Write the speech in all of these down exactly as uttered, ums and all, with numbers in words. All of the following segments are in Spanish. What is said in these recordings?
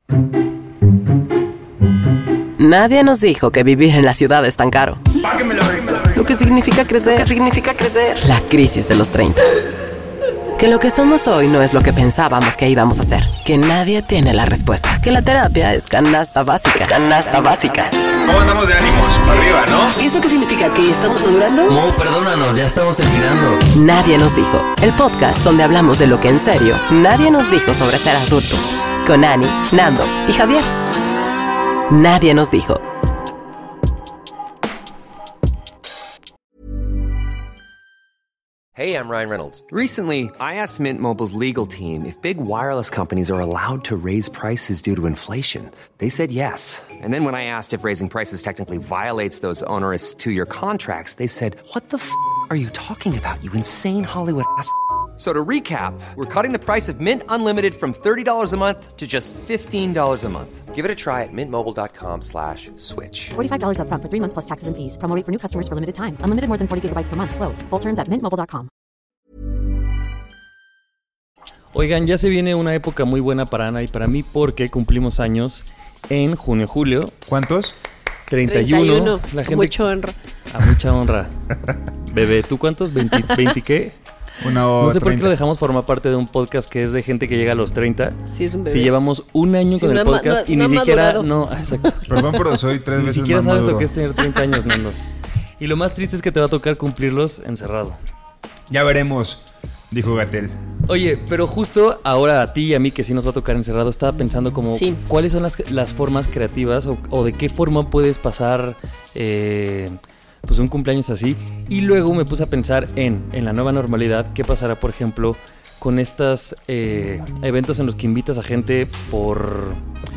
Nadie nos dijo que vivir en la ciudad es tan caro. Lo que significa crecer. Lo que significa crecer. La crisis de los treinta. Que lo que somos hoy no es lo que pensábamos que íbamos a ser. Que nadie tiene la respuesta. Que la terapia es canasta básica. Canasta básica. ¿Cómo andamos de ánimos? Para arriba, ¿no? ¿Y eso qué significa? ¿Que estamos madurando? Mo, perdónanos, ya estamos terminando. Nadie nos dijo. El podcast donde hablamos de lo que en serio nadie nos dijo sobre ser adultos. Con Ani, Nando y Javier. Nadie nos dijo. Hey, I'm Ryan Reynolds. Recently, I asked Mint Mobile's legal team if big wireless companies are allowed to raise prices due to inflation. They said yes. And then when I asked if raising prices technically violates those onerous two-year contracts, they said, what the f*** are you talking about, you insane Hollywood ass f- So to recap, we're cutting the price of Mint Unlimited from thirty dollars a month to just fifteen dollars a month. Give it a try at mintmobile.com slash switch. forty-five dollars up front for three months plus taxes and fees. Promo rate for new customers for limited time. Unlimited more than forty gigabytes per month. Slows full terms at mint mobile dot com. Oigan, ya se viene una época muy buena para Ana y para mí porque cumplimos años en junio, julio. ¿Cuántos? treinta y uno. treinta y uno. La gente, mucha honra. A mucha honra. Bebé, ¿tú cuántos? ¿veinte, veinte qué? Una o No sé por qué treinta. lo dejamos formar parte de un podcast que es de gente que llega a los treinta. Sí, es un bebé. Si llevamos un año Sí, con no el ha ma- podcast no- y no ni ha siquiera... madurado. No, exacto. Perdón, pero soy tres Ni veces siquiera más sabes maduro. lo que es tener treinta años, Nando. Y lo más triste es que te va a tocar cumplirlos encerrado. Ya veremos, dijo Gatell. Oye, pero justo ahora a ti y a mí que sí nos va a tocar encerrado, estaba pensando como Sí. cuáles son las, las formas creativas o, o de qué forma puedes pasar eh, pues un cumpleaños así. Y luego me puse a pensar en, en la nueva normalidad, qué pasará, por ejemplo, con estos eh, eventos en los que invitas a gente por...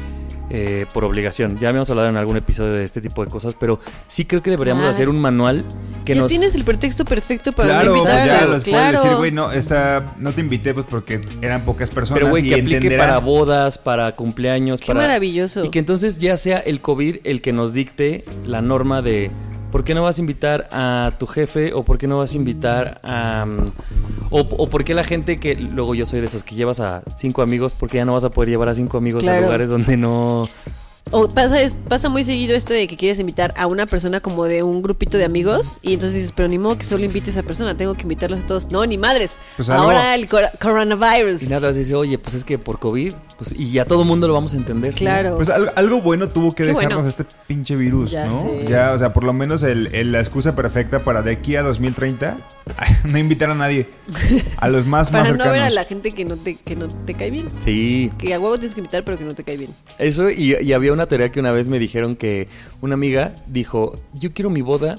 Eh, por obligación. Ya habíamos hablado en algún episodio de este tipo de cosas, pero sí creo que deberíamos Ay. hacer un manual que ya nos... tienes el pretexto perfecto para Claro, no pues invitarlo. ya les puedes claro. decir, güey, no, esta, no te invité pues porque eran pocas personas. Pero, güey, y que aplique entenderán. para bodas, para cumpleaños, Qué para... maravilloso. Y que entonces ya sea el COVID el que nos dicte la norma de ¿por qué no vas a invitar a tu jefe? ¿O por qué no vas a invitar a... um, o, o por qué la gente que... Luego yo soy de esos que llevas a cinco amigos, porque ya no vas a poder llevar a cinco amigos Claro. a lugares donde no... O pasa, es- pasa muy seguido esto de que quieres invitar a una persona como de un grupito de amigos y entonces dices, pero ni modo que solo invite a esa persona, tengo que invitarlos a todos. No, ni madres. Pues algo- Ahora el cor- coronavirus. Y nada más dice, oye, pues es que por COVID, pues y ya todo el mundo lo vamos a entender. ¿no? Claro. Pues algo, algo bueno tuvo que Qué dejarnos bueno. este pinche virus, Ya ¿no? sé. Ya, o sea, por lo menos el, el- la excusa perfecta para de aquí a dos mil treinta no invitar a nadie. A los más, más para no cercanos. ver a la gente que no te, que no te cae bien. Sí. Que a huevo tienes que invitar, pero que no te cae bien. Eso, y, y había una teoría que una vez me dijeron que una amiga dijo, yo quiero mi boda,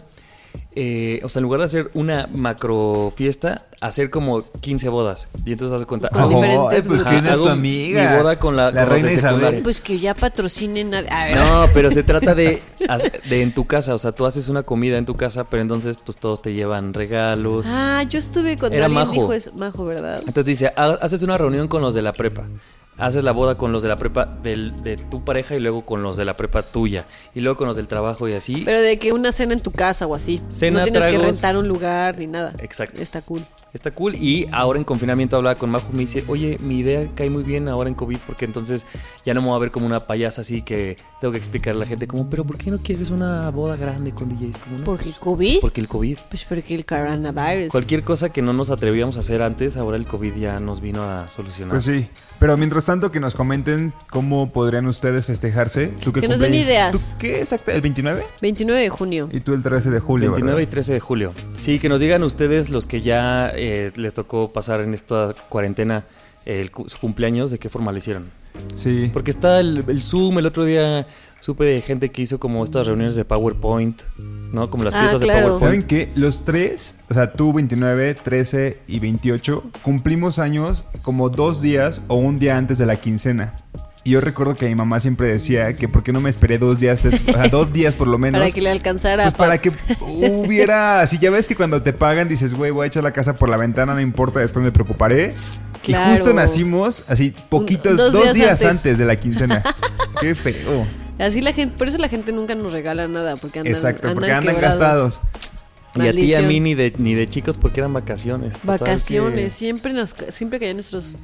eh, o sea, en lugar de hacer una macro fiesta, hacer como quince bodas. Y entonces hace cuenta, Con hago, diferentes Ay, pues grupos. ¿quién es hago tu amiga? mi boda con la, La con los de reina Isabel. secundaria. Pues que ya patrocinen a... a ver. No, pero se trata de, de en tu casa, o sea, tú haces una comida en tu casa, pero entonces pues todos te llevan regalos. Ah, yo estuve cuando Era alguien Majo. dijo eso. Majo, ¿verdad? Entonces dice, ha- haces una reunión con los de la prepa. Haces la boda con los de la prepa del, de tu pareja y luego con los de la prepa tuya. Y luego con los del trabajo y así. Pero de que una cena en tu casa o así. Cena, no tienes que tragos. rentar un lugar ni nada. Exacto. Está cool. Está cool. Y ahora en confinamiento hablaba con Majo y me dice, oye, mi idea cae muy bien ahora en COVID porque entonces ya no me voy a ver como una payasa así que tengo que explicarle a la gente como, pero ¿por qué no quieres una boda grande con D Js? Como, no, ¿Porque el pues, COVID? Porque el COVID. Pues porque el coronavirus. Cualquier cosa que no nos atrevíamos a hacer antes, ahora el COVID ya nos vino a solucionar. Pues sí. Pero mientras tanto que nos comenten cómo podrían ustedes festejarse. ¿Tú qué Que nos den cumples? ideas. ¿Tú qué exacto? ¿El veintinueve? veintinueve de junio. Y tú el trece de julio, veintinueve y ¿verdad? trece de julio. Sí, que nos digan ustedes los que ya eh, les tocó pasar en esta cuarentena el, cu- su cumpleaños, de qué forma lo hicieron. Sí. Porque está el, el Zoom, el otro día supe de gente que hizo como estas reuniones de PowerPoint, ¿no? Como las Ah, fiestas claro. de PowerPoint. ¿Saben qué? Los tres, o sea, tú veintinueve, trece y veintiocho, cumplimos años como dos días o un día antes de la quincena. Y yo recuerdo que mi mamá siempre decía que por qué no me esperé dos días, des- o sea, dos días por lo menos. Para que le alcanzara. Pues pa- para que hubiera, si ya ves que cuando te pagan dices, güey, voy a echar la casa por la ventana, no importa, después me preocuparé. Claro. Y justo nacimos así poquitos, Un- dos, dos días, días antes. antes de la quincena. Qué feo. Así la gente, por eso la gente nunca nos regala nada, porque andan, Exacto, porque andan quebrados. gastados. Y a ti y a Maldición. mí ni de, ni de chicos porque eran vacaciones. Total Vacaciones, que- siempre nos, siempre caían nuestros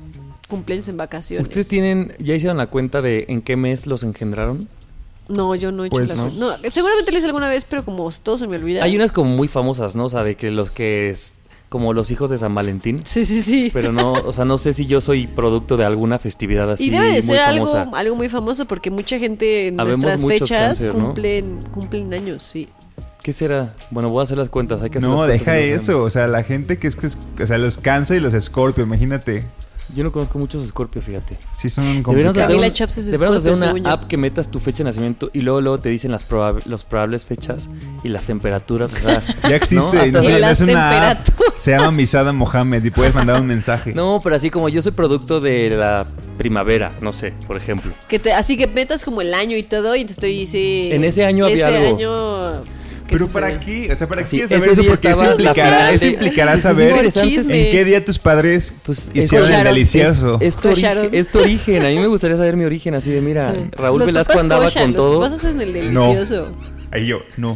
cumpleaños en vacaciones. ¿Ustedes tienen, ya hicieron la cuenta de en qué mes los engendraron? No, yo no he hecho Pues la no. cuenta. No, seguramente lo hice alguna vez, pero como todo se me olvida. Hay unas como muy famosas, ¿no? O sea, de que los que es como los hijos de San Valentín. Sí, sí, sí. Pero no, o sea, no sé si yo soy producto de alguna festividad así Y debe de muy ser algo, famosa. algo muy famoso porque mucha gente en Habemos nuestras muchos fechas cáncer, ¿no? cumplen, cumplen años, sí. ¿Qué será? Bueno, voy a hacer las cuentas. Hay que hacer las No, cuentas deja y nos eso. vemos. O sea, la gente que es, que es- o sea, los Cáncer y los Escorpio, imagínate. Yo no conozco muchos Scorpio, fíjate. Sí son Deberíamos complicados. hacer, Camila un- Chops es deberíamos hacer Scorpio, una según yo. app que metas tu fecha de nacimiento y luego luego te dicen las probab- los probables fechas y las temperaturas. O sea, Ya existe. ¿no? y no Hasta- sé, Y las es una app, temperaturas. se llama Misada Mohamed y puedes mandar un mensaje. No, pero así como yo soy producto de la primavera, no sé, por ejemplo. Que te, así que metas como el año y todo y entonces te dice... En ese año había ese algo. año, ¿qué Pero sucede? ¿para qué? O sea, ¿para qué Sí, quieres saber ese eso? día Porque eso estaba la implicará, final eso de- implicará Eso es saber interesante. Chisme. en qué día tus padres Pues hicieron el Cocharon. delicioso. Es, es tu Cocharon. origen, es tu origen. A mí me gustaría saber mi origen, así de mira, Raúl Los Velasco papás andaba cochan, con los todo. papás hacen el delicioso. Ahí yo, no.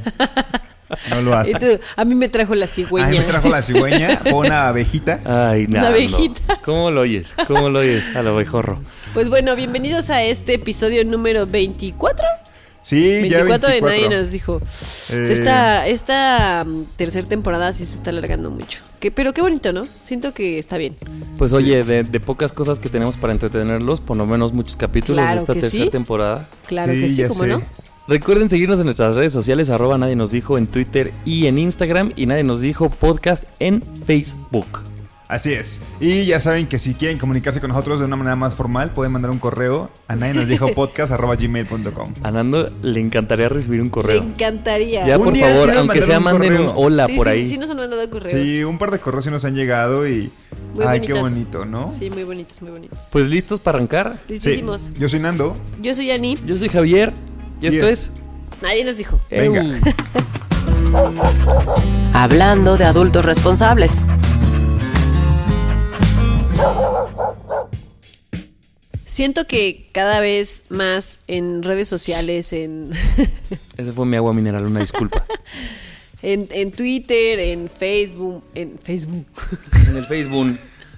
No lo Y hace. tú, a mí me trajo la cigüeña. A mí me trajo la cigüeña, fue una abejita. Ay, Una nada. abejita. ¿Cómo lo oyes? ¿Cómo lo oyes? Al abejorro. Pues bueno, bienvenidos a este episodio número veinticuatro. Sí, ya veinticuatro de veinticuatro. Nadie nos dijo. Eh. Esta, esta um, tercera temporada sí se está alargando mucho. Que, pero qué bonito, ¿no? Siento que está bien. Pues oye, de, de pocas cosas que tenemos para entretenerlos, por lo menos muchos capítulos Claro de esta que tercera sí. temporada. Claro Sí, que sí, ya ¿cómo sé. no? Recuerden seguirnos en nuestras redes sociales, arroba nadie nos dijo en Twitter y en Instagram, y nadie nos dijo podcast en Facebook. Así es. Y ya saben que si quieren comunicarse con nosotros de una manera más formal, pueden mandar un correo a nadie nos dijo podcast arroba gmail punto com. A Nando le encantaría recibir un Me correo. encantaría. Ya, Un por día sí favor, nos aunque sea mandaron un manden un correo. hola sí, por sí, ahí. sí nos han mandado correos. Sí, un par de correos sí nos han llegado y... Muy Ay, bonitos. qué bonito, ¿no? Sí, muy bonitos, muy bonitos. Pues listos para arrancar. Sí. Listísimos. Yo soy Nando. Yo soy Ani. Yo soy Javier y esto Bien. es... Nadie nos dijo. Venga. Eu. Hablando de adultos responsables. Siento que cada vez más en redes sociales, en, Ese fue mi agua mineral, una disculpa. en, en Twitter, en Facebook, en Facebook, En el Facebook.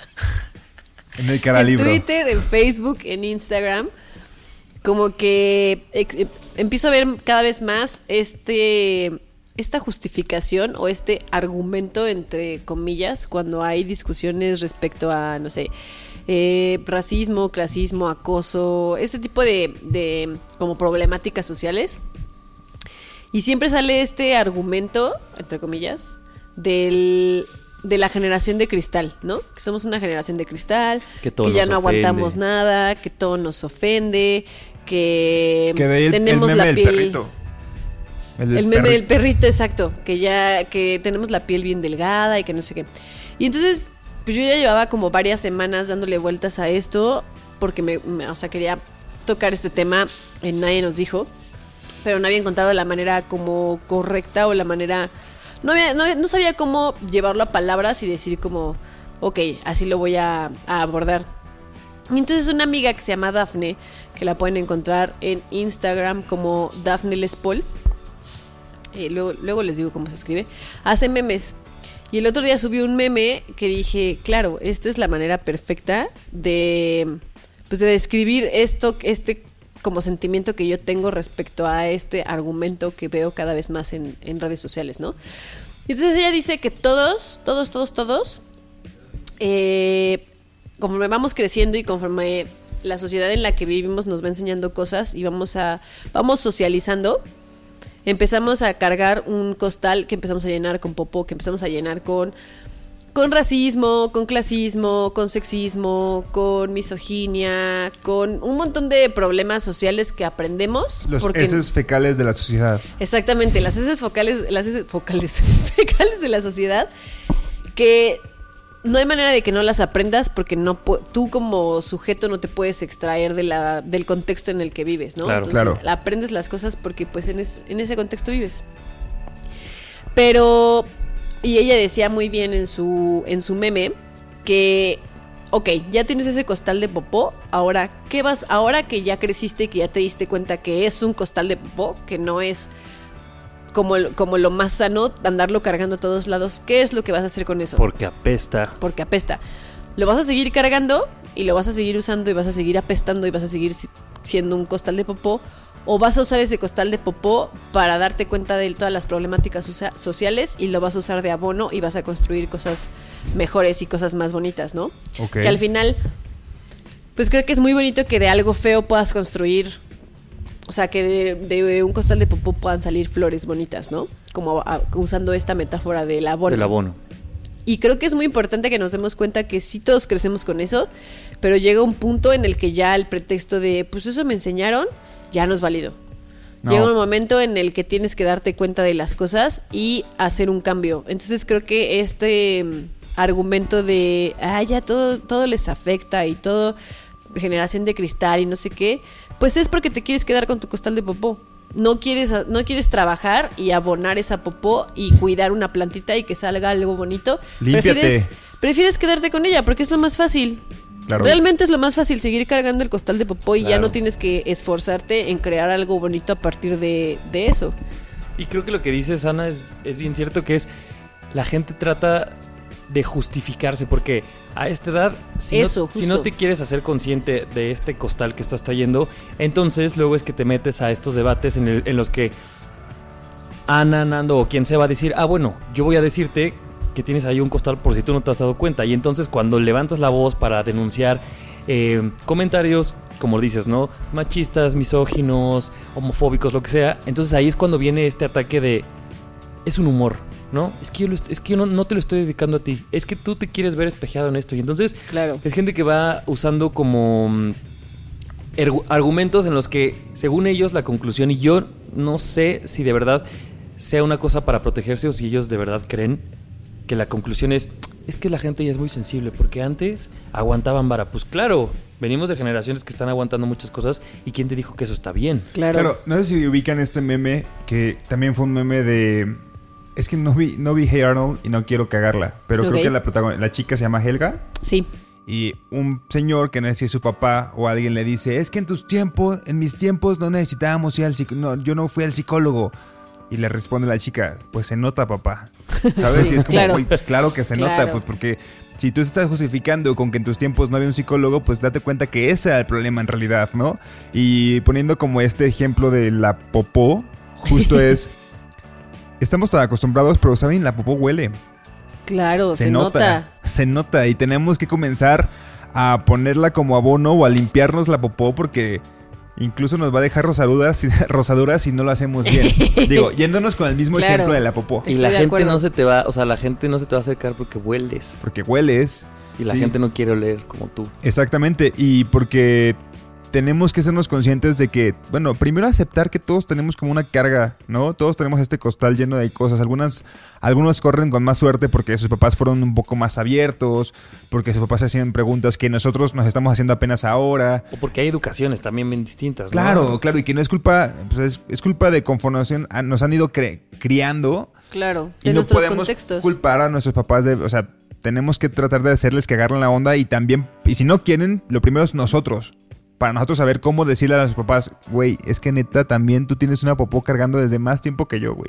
En el cara en libro. Twitter, en Facebook, en Instagram, como que ex- em- empiezo a ver cada vez más este esta justificación o este argumento entre comillas cuando hay discusiones respecto a, no sé, eh, racismo, clasismo, acoso, este tipo de, de como problemáticas sociales. Y siempre sale este argumento, entre comillas, del, de la generación de cristal, ¿no? Que somos una generación de cristal, Que todo ya nos no ofende. aguantamos nada, que todo nos ofende, que, Que de ahí el, tenemos el meme la del piel... perrito. del El meme perri- del perrito, exacto, que ya que tenemos la piel bien delgada y que no sé qué. Y entonces, pues yo ya llevaba como varias semanas dándole vueltas a esto porque me, me- o sea, quería tocar este tema en Nadie nos dijo, pero no había encontrado la manera como correcta o la manera no había, no, no sabía cómo llevarlo a palabras y decir como, ok, así lo voy a, a abordar. Y entonces una amiga que se llama Dafne, que la pueden encontrar en Instagram como Dafne Les Paul, eh, luego, luego les digo cómo se escribe, hace memes. Y el otro día subió un meme que dije, claro, esta es la manera perfecta de, pues de describir esto, este como sentimiento que yo tengo respecto a este argumento que veo cada vez más en, en redes sociales, ¿no? Y entonces ella dice que todos, todos, todos, todos, eh, conforme vamos creciendo y conforme la sociedad en la que vivimos nos va enseñando cosas y vamos a, vamos socializando, empezamos a cargar un costal que empezamos a llenar con popó, que empezamos a llenar con, con racismo, con clasismo, con sexismo, con misoginia, con un montón de problemas sociales que aprendemos. Los porque, heces fecales de la sociedad. exactamente, las heces focales, las heces focales, fecales de la sociedad, que no hay manera de que no las aprendas porque no pu- tú como sujeto no te puedes extraer de la, del contexto en el que vives, ¿no? Claro, claro. Aprendes las cosas porque pues en, es- en ese contexto vives. Pero, y ella decía muy bien en su, en su meme que, ok, ya tienes ese costal de popó, ahora, ¿qué vas? Ahora que ya creciste y que ya te diste cuenta que es un costal de popó, que no es como, el- como lo más sano, andarlo cargando a todos lados, ¿qué es lo que vas a hacer con eso? Porque apesta. Porque apesta. ¿Lo vas a seguir cargando y lo vas a seguir usando y vas a seguir apestando y vas a seguir siendo un costal de popó, o vas a usar ese costal de popó para darte cuenta de todas las problemáticas sociales y lo vas a usar de abono y vas a construir cosas mejores y cosas más bonitas, ¿no? Okay. Que al final, pues creo que es muy bonito que de algo feo puedas construir, o sea, que de, de un costal de popó puedan salir flores bonitas, ¿no? Como a, usando esta metáfora del abono. Del abono. Y creo que es muy importante que nos demos cuenta que sí todos crecemos con eso, pero llega un punto en el que ya el pretexto de, pues eso me enseñaron, ya no es válido. No. Llega un momento en el que tienes que darte cuenta de las cosas y hacer un cambio. Entonces creo que este um, argumento de, ah, ya todo, todo les afecta y todo, generación de cristal y no sé qué, pues es porque te quieres quedar con tu costal de popó. No quieres, no quieres trabajar y abonar esa popó y cuidar una plantita y que salga algo bonito. Límpiate. Prefieres, prefieres quedarte con ella porque es lo más fácil. Claro. Realmente es lo más fácil seguir cargando el costal de popó y claro. ya no tienes que esforzarte en crear algo bonito a partir de, de eso. Y creo que lo que dices, Ana, es, es bien cierto, que es la gente trata de justificarse porque a esta edad, si, eso, no, si no te quieres hacer consciente de este costal que estás trayendo, entonces luego es que te metes a estos debates en, el, en los que Ana, Nando o quien se va a decir, ah, bueno, yo voy a decirte que tienes ahí un costal por si tú no te has dado cuenta. Y entonces cuando levantas la voz para denunciar eh, comentarios, como dices, ¿no? Machistas, misóginos, homofóbicos, lo que sea, entonces ahí es cuando viene este ataque de, es un humor, ¿no? Es que yo, lo, es que yo no, no te lo estoy dedicando a ti, es que tú te quieres ver espejeado en esto. Y entonces claro. es gente que va usando como ergu- argumentos en los que, según ellos, la conclusión, y yo no sé si de verdad sea una cosa para protegerse o si ellos de verdad creen que la conclusión es, es que la gente ya es muy sensible, porque antes aguantaban vara. Pues claro, venimos de generaciones que están aguantando muchas cosas, y ¿quién te dijo que eso está bien? Claro. Claro, no sé si ubican este meme, que también fue un meme de... Es que no vi, no vi Hey Arnold y no quiero cagarla, pero okay. creo que la protagonista, la chica se llama Helga. Sí. Y un señor que no sé si es su papá o alguien le dice, es que en tus tiempos, en mis tiempos no necesitábamos ir al psicólogo, no, yo no fui al psicólogo. Y le responde la chica, pues se nota, papá. ¿Sabes? Y es como, claro. güey, pues claro que se claro. nota, pues porque si tú estás justificando con que en tus tiempos no había un psicólogo, pues date cuenta que ese era el problema en realidad, ¿no? Y poniendo como este ejemplo de la popó, justo es, estamos tan acostumbrados, pero ¿saben? La popó huele. Claro, se, se nota, nota. Se nota y tenemos que comenzar a ponerla como abono o a limpiarnos la popó porque... Incluso nos va a dejar rosaduras, rosaduras si no lo hacemos bien. Digo, yéndonos con el mismo claro. ejemplo de la popó. Y la gente no se te va, o sea, la gente no se te va a acercar porque hueles. Porque hueles. Y la sí. gente no quiere oler como tú. Exactamente. Y porque tenemos que sernos conscientes de que, bueno, primero aceptar que todos tenemos como una carga, ¿no? Todos tenemos este costal lleno de cosas. Algunas, algunos corren con más suerte porque sus papás fueron un poco más abiertos, porque sus papás hacían preguntas que nosotros nos estamos haciendo apenas ahora. O porque hay educaciones también bien distintas, ¿no? Claro, claro, y que no es culpa, pues es, es culpa de conformación, nos han ido cre- criando. Claro, de y no nuestros podemos contextos. Culpar a nuestros papás de, o sea, tenemos que tratar de hacerles que agarren la onda y también, y si no quieren, lo primero es nosotros. Para nosotros saber cómo decirle a nuestros papás, güey, es que neta también tú tienes una popó cargando desde más tiempo que yo, güey.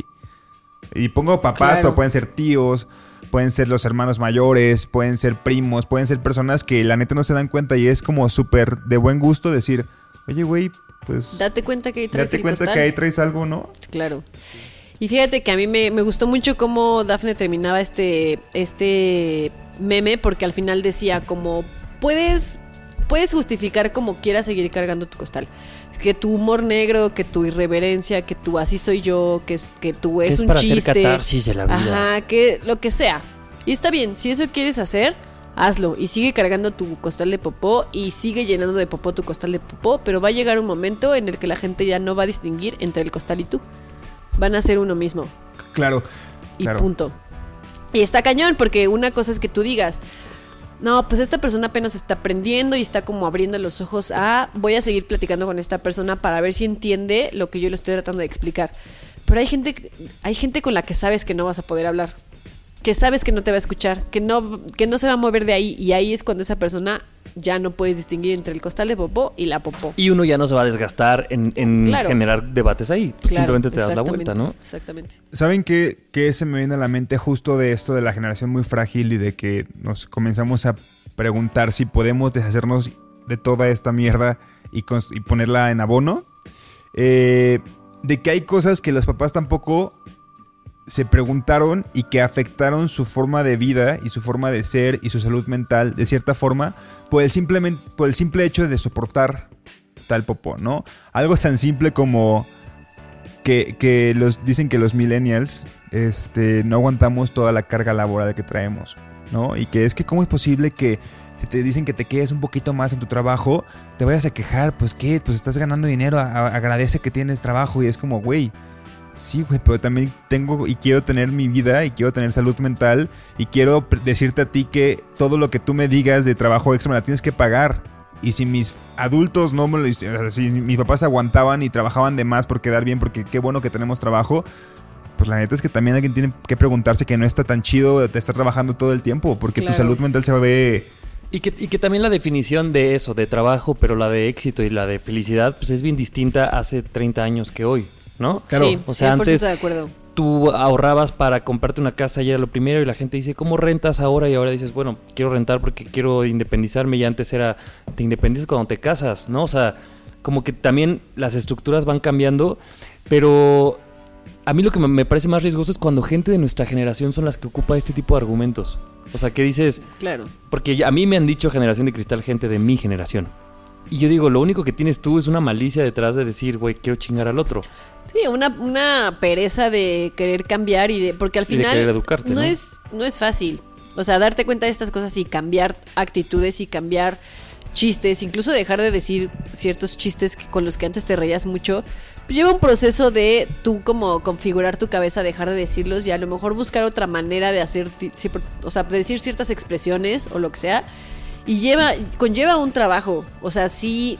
Y pongo papás, claro. pero pueden ser tíos, pueden ser los hermanos mayores, pueden ser primos, pueden ser personas que la neta no se dan cuenta y es como súper de buen gusto decir, oye, güey, pues... Date cuenta que ahí traes Date el cuenta costal. que ahí traes algo, ¿no? Claro. Y fíjate que a mí me, me gustó mucho cómo Dafne terminaba este, este meme, porque al final decía como, puedes... Puedes justificar como quieras seguir cargando tu costal. Que tu humor negro, que tu irreverencia, que tu así soy yo, que, que tu es, es un para chiste. hacer catarsis de la vida. Ajá, que lo que sea. Y está bien, si eso quieres hacer, hazlo. Y sigue cargando tu costal de popó y sigue llenando de popó tu costal de popó. Pero va a llegar un momento en el que la gente ya no va a distinguir entre el costal y tú. Van a ser uno mismo. Claro. Y claro. punto. Y está cañón, porque una cosa es que tú digas... No, pues esta persona apenas está aprendiendo y está como abriendo los ojos a... Voy a seguir platicando con esta persona para ver si entiende lo que yo le estoy tratando de explicar. Pero hay gente, hay gente con la que sabes que no vas a poder hablar. Que sabes que no te va a escuchar. Que no, que no se va a mover de ahí. Y ahí es cuando esa persona ya no puedes distinguir entre el costal de popó y la popó. Y uno ya no se va a desgastar en, en claro. generar debates ahí. Pues claro, simplemente te das la vuelta, ¿no? Exactamente. ¿Saben qué, qué se me viene a la mente justo de esto de la generación muy frágil y de que nos comenzamos a preguntar si podemos deshacernos de toda esta mierda y, const- y ponerla en abono. Eh, de que hay cosas que los papás tampoco se preguntaron y que afectaron su forma de vida y su forma de ser y su salud mental de cierta forma por el, simplemente, por el simple hecho de soportar tal popó, ¿no? Algo tan simple como que, que los, dicen que los millennials este, no aguantamos toda la carga laboral que traemos, ¿no? Y que es que cómo es posible que si te dicen que te quedes un poquito más en tu trabajo, te vayas a quejar, pues qué, pues estás ganando dinero, a, a, agradece que tienes trabajo y es como, güey, sí, güey, pero también tengo y quiero tener mi vida y quiero tener salud mental y quiero decirte a ti que todo lo que tú me digas de trabajo extra me la tienes que pagar. Y si mis adultos no me lo... O sea, si mis papás aguantaban y trabajaban de más por quedar bien, porque qué bueno que tenemos trabajo, pues la neta es que también alguien tiene que preguntarse que no está tan chido de estar trabajando todo el tiempo, porque claro, tu salud mental se va a ver... Y que, y que también la definición de eso, de trabajo, pero la de éxito y la de felicidad, pues es bien distinta hace treinta años que hoy, ¿no? Claro. Sí, o sea, antes de acuerdo. Tú ahorrabas para comprarte una casa y era lo primero, y la gente dice, ¿cómo rentas ahora? Y ahora dices, bueno, quiero rentar porque quiero independizarme, y antes era, te independizas cuando te casas, ¿no? O sea, como que también las estructuras van cambiando, pero a mí lo que me parece más riesgoso es cuando gente de nuestra generación son las que ocupa este tipo de argumentos. O sea, ¿qué dices? Claro. Porque a mí me han dicho generación de cristal gente de mi generación. Y yo digo, lo único que tienes tú es una malicia detrás de decir, güey, quiero chingar al otro. Sí, una, una pereza de querer cambiar y de... Porque al final y de querer educarte, no, ¿no? Es, no es fácil. O sea, darte cuenta de estas cosas y cambiar actitudes y cambiar chistes, incluso dejar de decir ciertos chistes que, con los que antes te reías mucho, pues lleva un proceso de tú como configurar tu cabeza, dejar de decirlos y a lo mejor buscar otra manera de hacer, o sea, de decir ciertas expresiones o lo que sea. Y lleva, conlleva un trabajo, o sea, sí,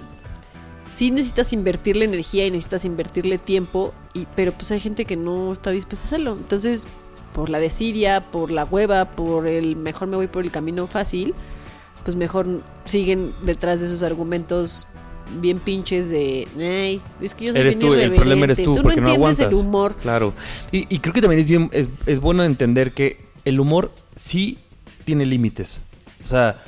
sí necesitas invertirle energía y necesitas invertirle tiempo, y, pero pues hay gente que no está dispuesta a hacerlo. Entonces, por la desidia, por la hueva, por el mejor me voy por el camino fácil, pues mejor siguen detrás de sus argumentos bien pinches de, ay, es que yo soy eres bien tú, el problema eres tú, tú porque no no entiendes aguantas. El humor. Claro, y, y creo que también es bien, es, es bueno entender que el humor sí tiene límites. O sea,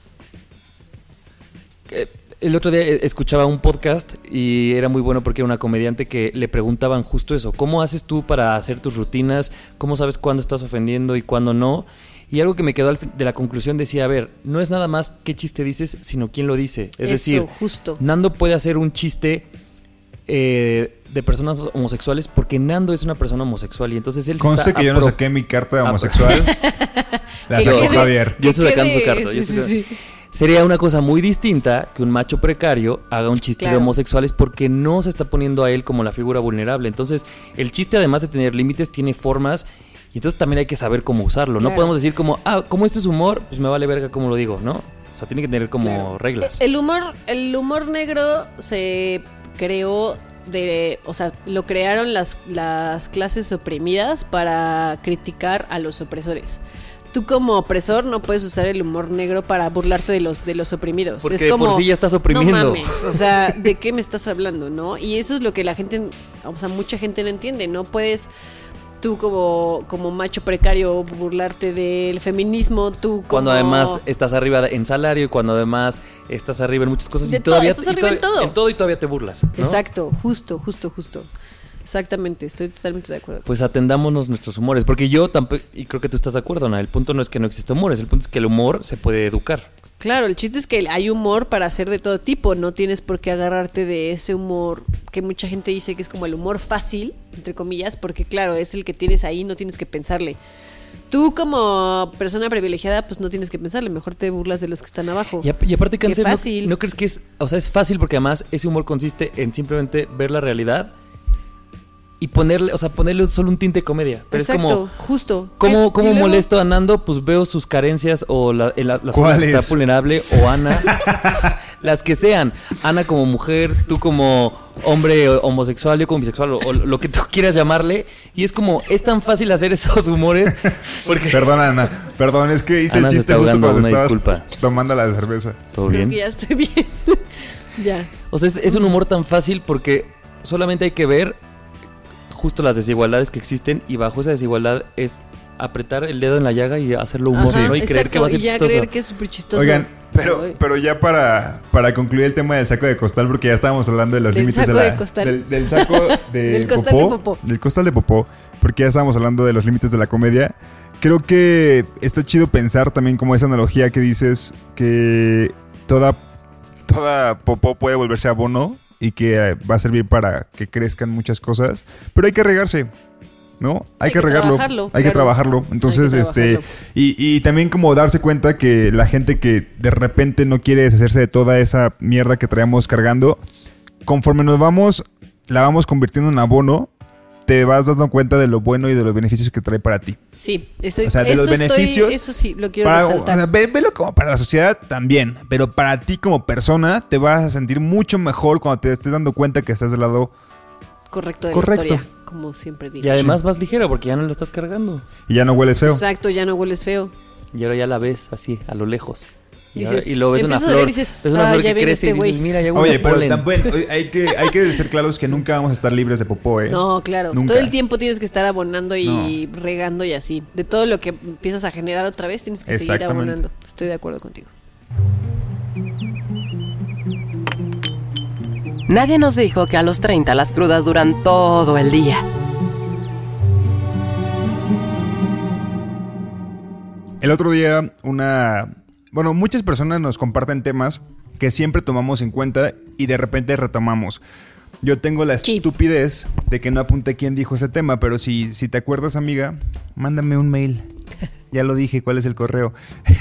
el otro día escuchaba un podcast y era muy bueno porque era una comediante que le preguntaban justo eso, ¿cómo haces tú para hacer tus rutinas? ¿Cómo sabes cuándo estás ofendiendo y cuándo no? Y algo que me quedó al fin de la conclusión decía, a ver, no es nada más qué chiste dices, sino quién lo dice. Es eso, decir, justo. Nando puede hacer un chiste eh, de personas homosexuales porque Nando es una persona homosexual y entonces él Conste está que yo no saqué mi carta de homosexual. La sacó Javier. Yo estoy sacando su carta. Sí, yo estoy... sí, sí. Sería una cosa muy distinta que un macho precario haga un chiste claro. de homosexuales porque no se está poniendo a él como la figura vulnerable. Entonces, el chiste, además de tener límites, tiene formas y entonces también hay que saber cómo usarlo. Claro. No podemos decir como, ah, como este es humor, pues me vale verga cómo lo digo, ¿no? O sea, tiene que tener como claro. reglas. El humor, el humor negro se creó de, o sea, lo crearon las, las clases oprimidas para criticar a los opresores. Tú como opresor no puedes usar el humor negro para burlarte de los de los oprimidos. Porque es como, por sí ya estás oprimiendo. No mames, o sea, ¿de qué me estás hablando, no? Y eso es lo que la gente, o sea, mucha gente no entiende. No puedes tú como, como macho precario burlarte del feminismo, tú como... Cuando además estás arriba en salario y cuando además estás arriba en muchas cosas de y todavía... Todo, estás arriba y en todo. En todo y todavía te burlas, ¿no? Exacto, justo, justo, justo. Exactamente, estoy totalmente de acuerdo. Pues atendámonos nuestros humores, porque yo tampoco, y creo que tú estás de acuerdo, Ana, el punto no es que no exista humores, el punto es que el humor se puede educar. Claro, el chiste es que hay humor para hacer de todo tipo, no tienes por qué agarrarte de ese humor que mucha gente dice que es como el humor fácil, entre comillas, porque claro, es el que tienes ahí, no tienes que pensarle. Tú como persona privilegiada, pues no tienes que pensarle, mejor te burlas de los que están abajo. Y, a, y aparte, Cáncer, Qué fácil. ¿no, ¿no crees que es, o sea, es fácil porque además ese humor consiste en simplemente ver la realidad y ponerle, o sea, ponerle solo un tinte de comedia. Pero exacto, es como, justo. ¿Cómo, cómo luego, molesto a Nando? Pues veo sus carencias o la, la, la forma que está vulnerable, o Ana, las que sean. Ana como mujer, tú como hombre homosexual, yo como bisexual, o, o lo que tú quieras llamarle. Y es como, es tan fácil hacer esos humores. Porque... Perdón, Ana, perdón, es que hice Ana el chiste justo ahogando, cuando estabas disculpa. tomando la cerveza. ¿Todo creo bien? que ya estoy bien. Ya. O sea, es, es un humor tan fácil porque solamente hay que ver justo las desigualdades que existen y bajo esa desigualdad es apretar el dedo en la llaga y hacerlo humor, Ajá, ¿no? Y exacto, creer que va a ser y ya chistoso. creer que es súper chistoso. Oigan, pero, Ay. pero ya para, para concluir el tema del saco de costal, porque ya estábamos hablando de los Del límites de saco la, de costal. Del, del saco de Del costal popó, de popó. Del costal de popó, porque ya estábamos hablando de los límites de la comedia. Creo que está chido pensar también como esa analogía que dices que toda, toda popó puede volverse abono y que eh, va a servir para que crezcan muchas cosas, pero hay que regarse, ¿no? Hay, Hay que, que regarlo, trabajarlo, hay que claro. trabajarlo. Entonces, Hay que este, trabajarlo. y, y también como darse cuenta que la gente que de repente no quiere deshacerse de toda esa mierda que traemos cargando, conforme nos vamos, la vamos convirtiendo en abono, te vas dando cuenta de lo bueno y de los beneficios que trae para ti. Sí, eso, O sea, de eso los estoy- beneficios eso sí, lo quiero Para, o resaltar. sea, ve- velo como para la sociedad también, pero para ti como persona te vas a sentir mucho mejor cuando te estés dando cuenta que estás del lado Correcto de Correcto. la historia, como siempre digo. Y además más ligero porque ya no lo estás cargando. y ya no hueles feo. Exacto, ya no hueles feo. Y ahora ya la ves así, a lo lejos. Y, Dices- ahora- y luego ves una empiezas a flor. ver y dices, ves una "Ah, flor ya que viene crece este y dices, güey". mira, ya huele Oye, pero polen. también oye, hay que, hay que ser claros que nunca vamos a estar libres de popó, ¿eh? No, claro. Nunca. Todo el tiempo tienes que estar abonando y regando y así. De todo lo que empiezas a generar otra vez, tienes que seguir Exactamente. abonando. Estoy de acuerdo contigo. Nadie nos dijo que a los treinta las crudas duran todo el día. El otro día, una... Bueno, muchas personas nos comparten temas que siempre tomamos en cuenta y de repente retomamos. Yo tengo la Sí. estupidez de que no apunté quién dijo ese tema, pero si, si te acuerdas, amiga, mándame un mail. Ya lo dije, ¿cuál es el correo?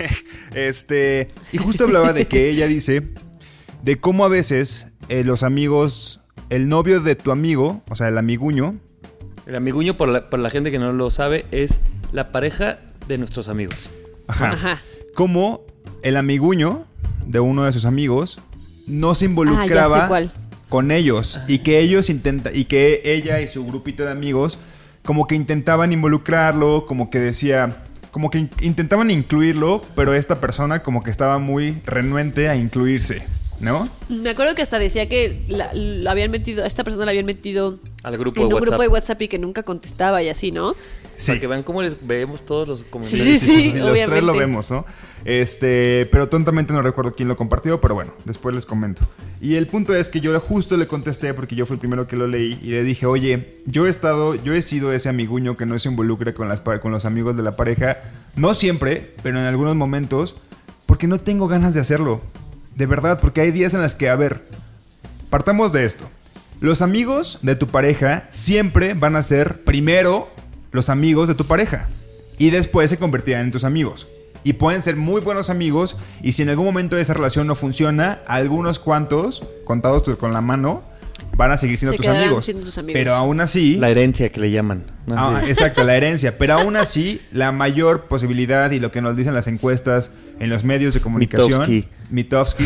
este... Y justo hablaba de que ella dice de cómo a veces eh, los amigos... El novio de tu amigo, o sea, el amiguño... El amiguño, por la, por la gente que no lo sabe, es la pareja de nuestros amigos. Ajá. Ajá. Como el amiguño de uno de sus amigos no se Ah, ya involucraba sé cuál. con ellos y que ellos intenta y que ella y su grupito de amigos como que intentaban involucrarlo, como que decía, como que in- intentaban incluirlo, pero esta persona como que estaba muy renuente a incluirse, ¿no? Me acuerdo que hasta decía que la, la habían metido, a esta persona la habían metido Al grupo en de un WhatsApp. grupo de WhatsApp y que nunca contestaba y así, ¿no? Para que vean cómo les vemos todos los Sí, comentarios. sí, sí, los tres lo obviamente. vemos, ¿no? Este, pero tontamente no recuerdo quién lo compartió, pero bueno, después les comento. Y el punto es que yo justo le contesté porque yo fui el primero que lo leí y le dije, oye, yo he estado, yo he sido ese amiguño que no se involucra con las pa- con los amigos de la pareja, no siempre, pero en algunos momentos, porque no tengo ganas de hacerlo. De verdad, porque hay días en las que, a ver, partamos de esto. Los amigos de tu pareja siempre van a ser primero los amigos de tu pareja y después se convertirán en tus amigos. Y pueden ser muy buenos amigos y si en algún momento esa relación no funciona, algunos cuantos, contados con la mano, van a seguir siendo Se tus quedarán amigos. siendo tus amigos. Pero aún así... La herencia que le llaman, ¿no? Ah, Sí. exacto, la herencia. Pero aún así, la mayor posibilidad y lo que nos dicen las encuestas en los medios de comunicación, Mitofsky. Mitofsky,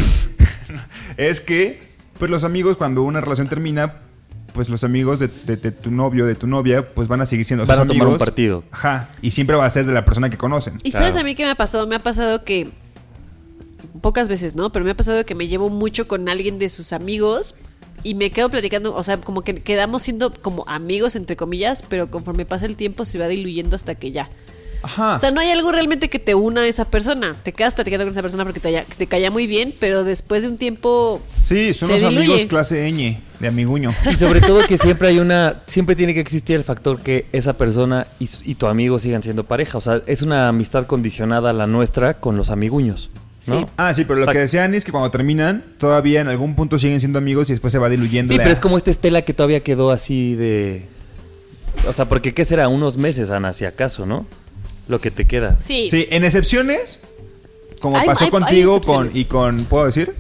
es que pues los amigos cuando una relación termina, pues los amigos de, de- de tu novio, de tu novia, pues van a seguir siendo Van sus a tomar amigos. un partido. Ajá. Y siempre va a ser de la persona que conocen. Y Claro. sabes a mí qué me ha pasado, me ha pasado que pocas veces, ¿no? Pero me ha pasado que me llevo mucho con alguien de sus amigos y me quedo platicando, o sea, como que quedamos siendo como amigos entre comillas, pero conforme pasa el tiempo se va diluyendo hasta que ya. Ajá. O sea, no hay algo realmente que te una a esa persona. Te quedas platicando con esa persona porque te, haya- te caía muy bien, pero después de un tiempo Sí, son se los diluye. amigos clase ñ, de amiguño. Y sobre todo que siempre hay una, siempre tiene que existir el factor que esa persona y, su- y tu amigo sigan siendo pareja. O sea, es una amistad condicionada a la nuestra con los amiguños, ¿no? Sí. Ah, sí, pero lo O sea, que decía Ani es que cuando terminan, todavía en algún punto siguen siendo amigos y después se va diluyendo. Sí, la- pero es como esta estela que todavía quedó así de... O sea, porque ¿qué será? Unos meses, Ana, si acaso, ¿no? Lo que te queda. Sí. Sí, en excepciones, como Hay- pasó hay- hay contigo con, excepciones. y con, ¿puedo decir?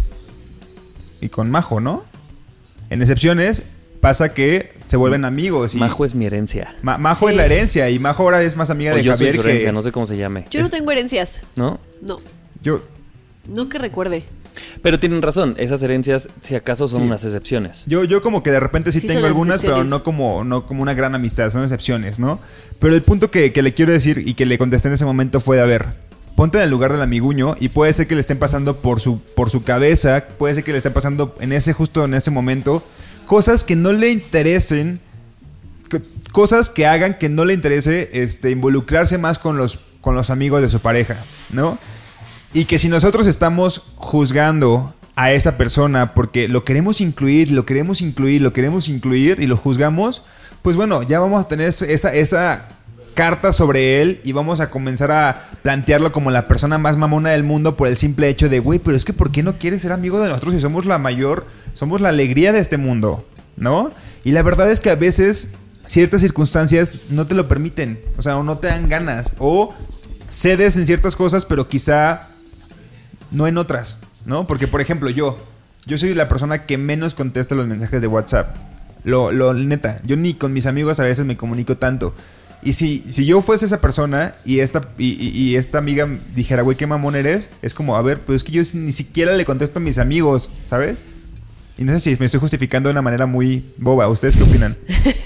Y con Majo, ¿no? En excepciones pasa que se vuelven amigos. Y Majo es mi herencia. Ma- Majo Sí. es la herencia y Majo ahora es más amiga O de yo soy Javier su que... herencia, no sé cómo se llame. Yo no tengo herencias. ¿No? No, Yo, no que recuerde. Pero tienen razón, esas herencias, si acaso, son Sí. unas excepciones. yo, yo como que de repente sí, Sí, tengo son las algunas, pero excepciones. no como, no como una gran amistad, son excepciones, ¿no? Pero el punto que, que le quiero decir y que le contesté en ese momento fue de, a ver, ponte en el lugar del amiguño y puede ser que le estén pasando por su, por su cabeza, puede ser que le estén pasando en ese justo en ese momento cosas que no le interesen, que- cosas que hagan que no le interese este, involucrarse más con los, con los amigos de su pareja, ¿no? Y que si nosotros estamos juzgando a esa persona porque lo queremos incluir, lo queremos incluir, lo queremos incluir y lo juzgamos, pues bueno, ya vamos a tener esa, esa carta sobre él y vamos a comenzar a plantearlo como la persona más mamona del mundo por el simple hecho de, güey, pero es que ¿por qué no quieres ser amigo de nosotros si somos la mayor, somos la alegría de este mundo, ¿no? Y la verdad es que a veces ciertas circunstancias no te lo permiten, o sea, o no te dan ganas, o cedes en ciertas cosas, pero quizá no en otras, ¿no? Porque, por ejemplo, yo, yo soy la persona que menos contesta los mensajes de WhatsApp. Lo, lo neta, yo ni con mis amigos a veces me comunico tanto. Y si, si yo fuese esa persona y esta, y, y, y esta amiga dijera, güey, qué mamón eres, es como, a ver, pues es que yo ni siquiera le contesto a mis amigos, ¿sabes? Y no sé si me estoy justificando de una manera muy boba. ¿Ustedes qué opinan?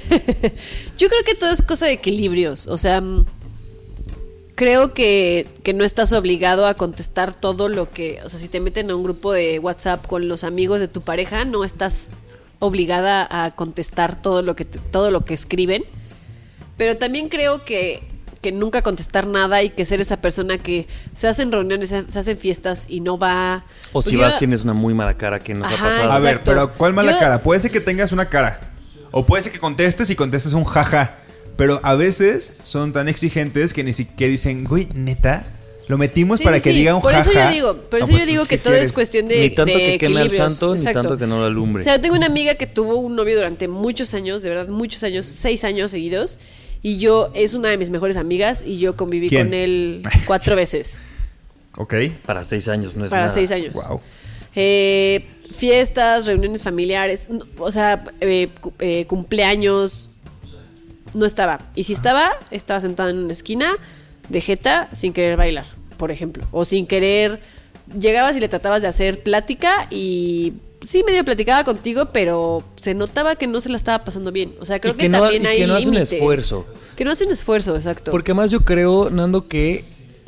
Yo creo que todo es cosa de equilibrios. O sea, creo que, que no estás obligado a contestar todo lo que... O sea, si te meten a un grupo de WhatsApp con los amigos de tu pareja, no estás obligada a contestar todo lo que, te, todo lo que escriben. Pero también creo que, que nunca contestar nada y que ser esa persona que se hacen reuniones, se hacen fiestas y no va... O si yo, vas tienes una muy mala cara que nos Ajá, ha pasado. A ver, exacto. pero ¿cuál mala Yo- cara? Puede ser que tengas una cara. O puede ser que contestes y contestes un jaja. Pero a veces son tan exigentes que ni siquiera dicen, güey, neta, lo metimos Sí, para sí, que sí. diga un por jaja. eso yo digo, por No, eso pues, yo digo ¿qué que todo quieres? es cuestión de Ni tanto de que queme al equilibrios. santo, ni Exacto. tanto que no lo alumbre. O sea, yo tengo una amiga que tuvo un novio durante muchos años, de verdad, muchos años, seis años seguidos. Y yo, es una de mis mejores amigas y yo conviví ¿Quién? con él cuatro veces. Ok. Para seis años no es Para nada. seis años. Wow. Eh, fiestas, reuniones familiares, no, o sea, eh, cu- eh, cumpleaños, no estaba. Y si estaba, estaba sentada en una esquina de jeta sin querer bailar, por ejemplo. O sin querer, llegabas y le tratabas de hacer plática y sí medio platicaba contigo, pero se notaba que no se la estaba pasando bien. O sea, creo Y que, que no- también y hay que no hace un límites. esfuerzo. Que no hace un esfuerzo, exacto. Porque además yo creo, Nando, que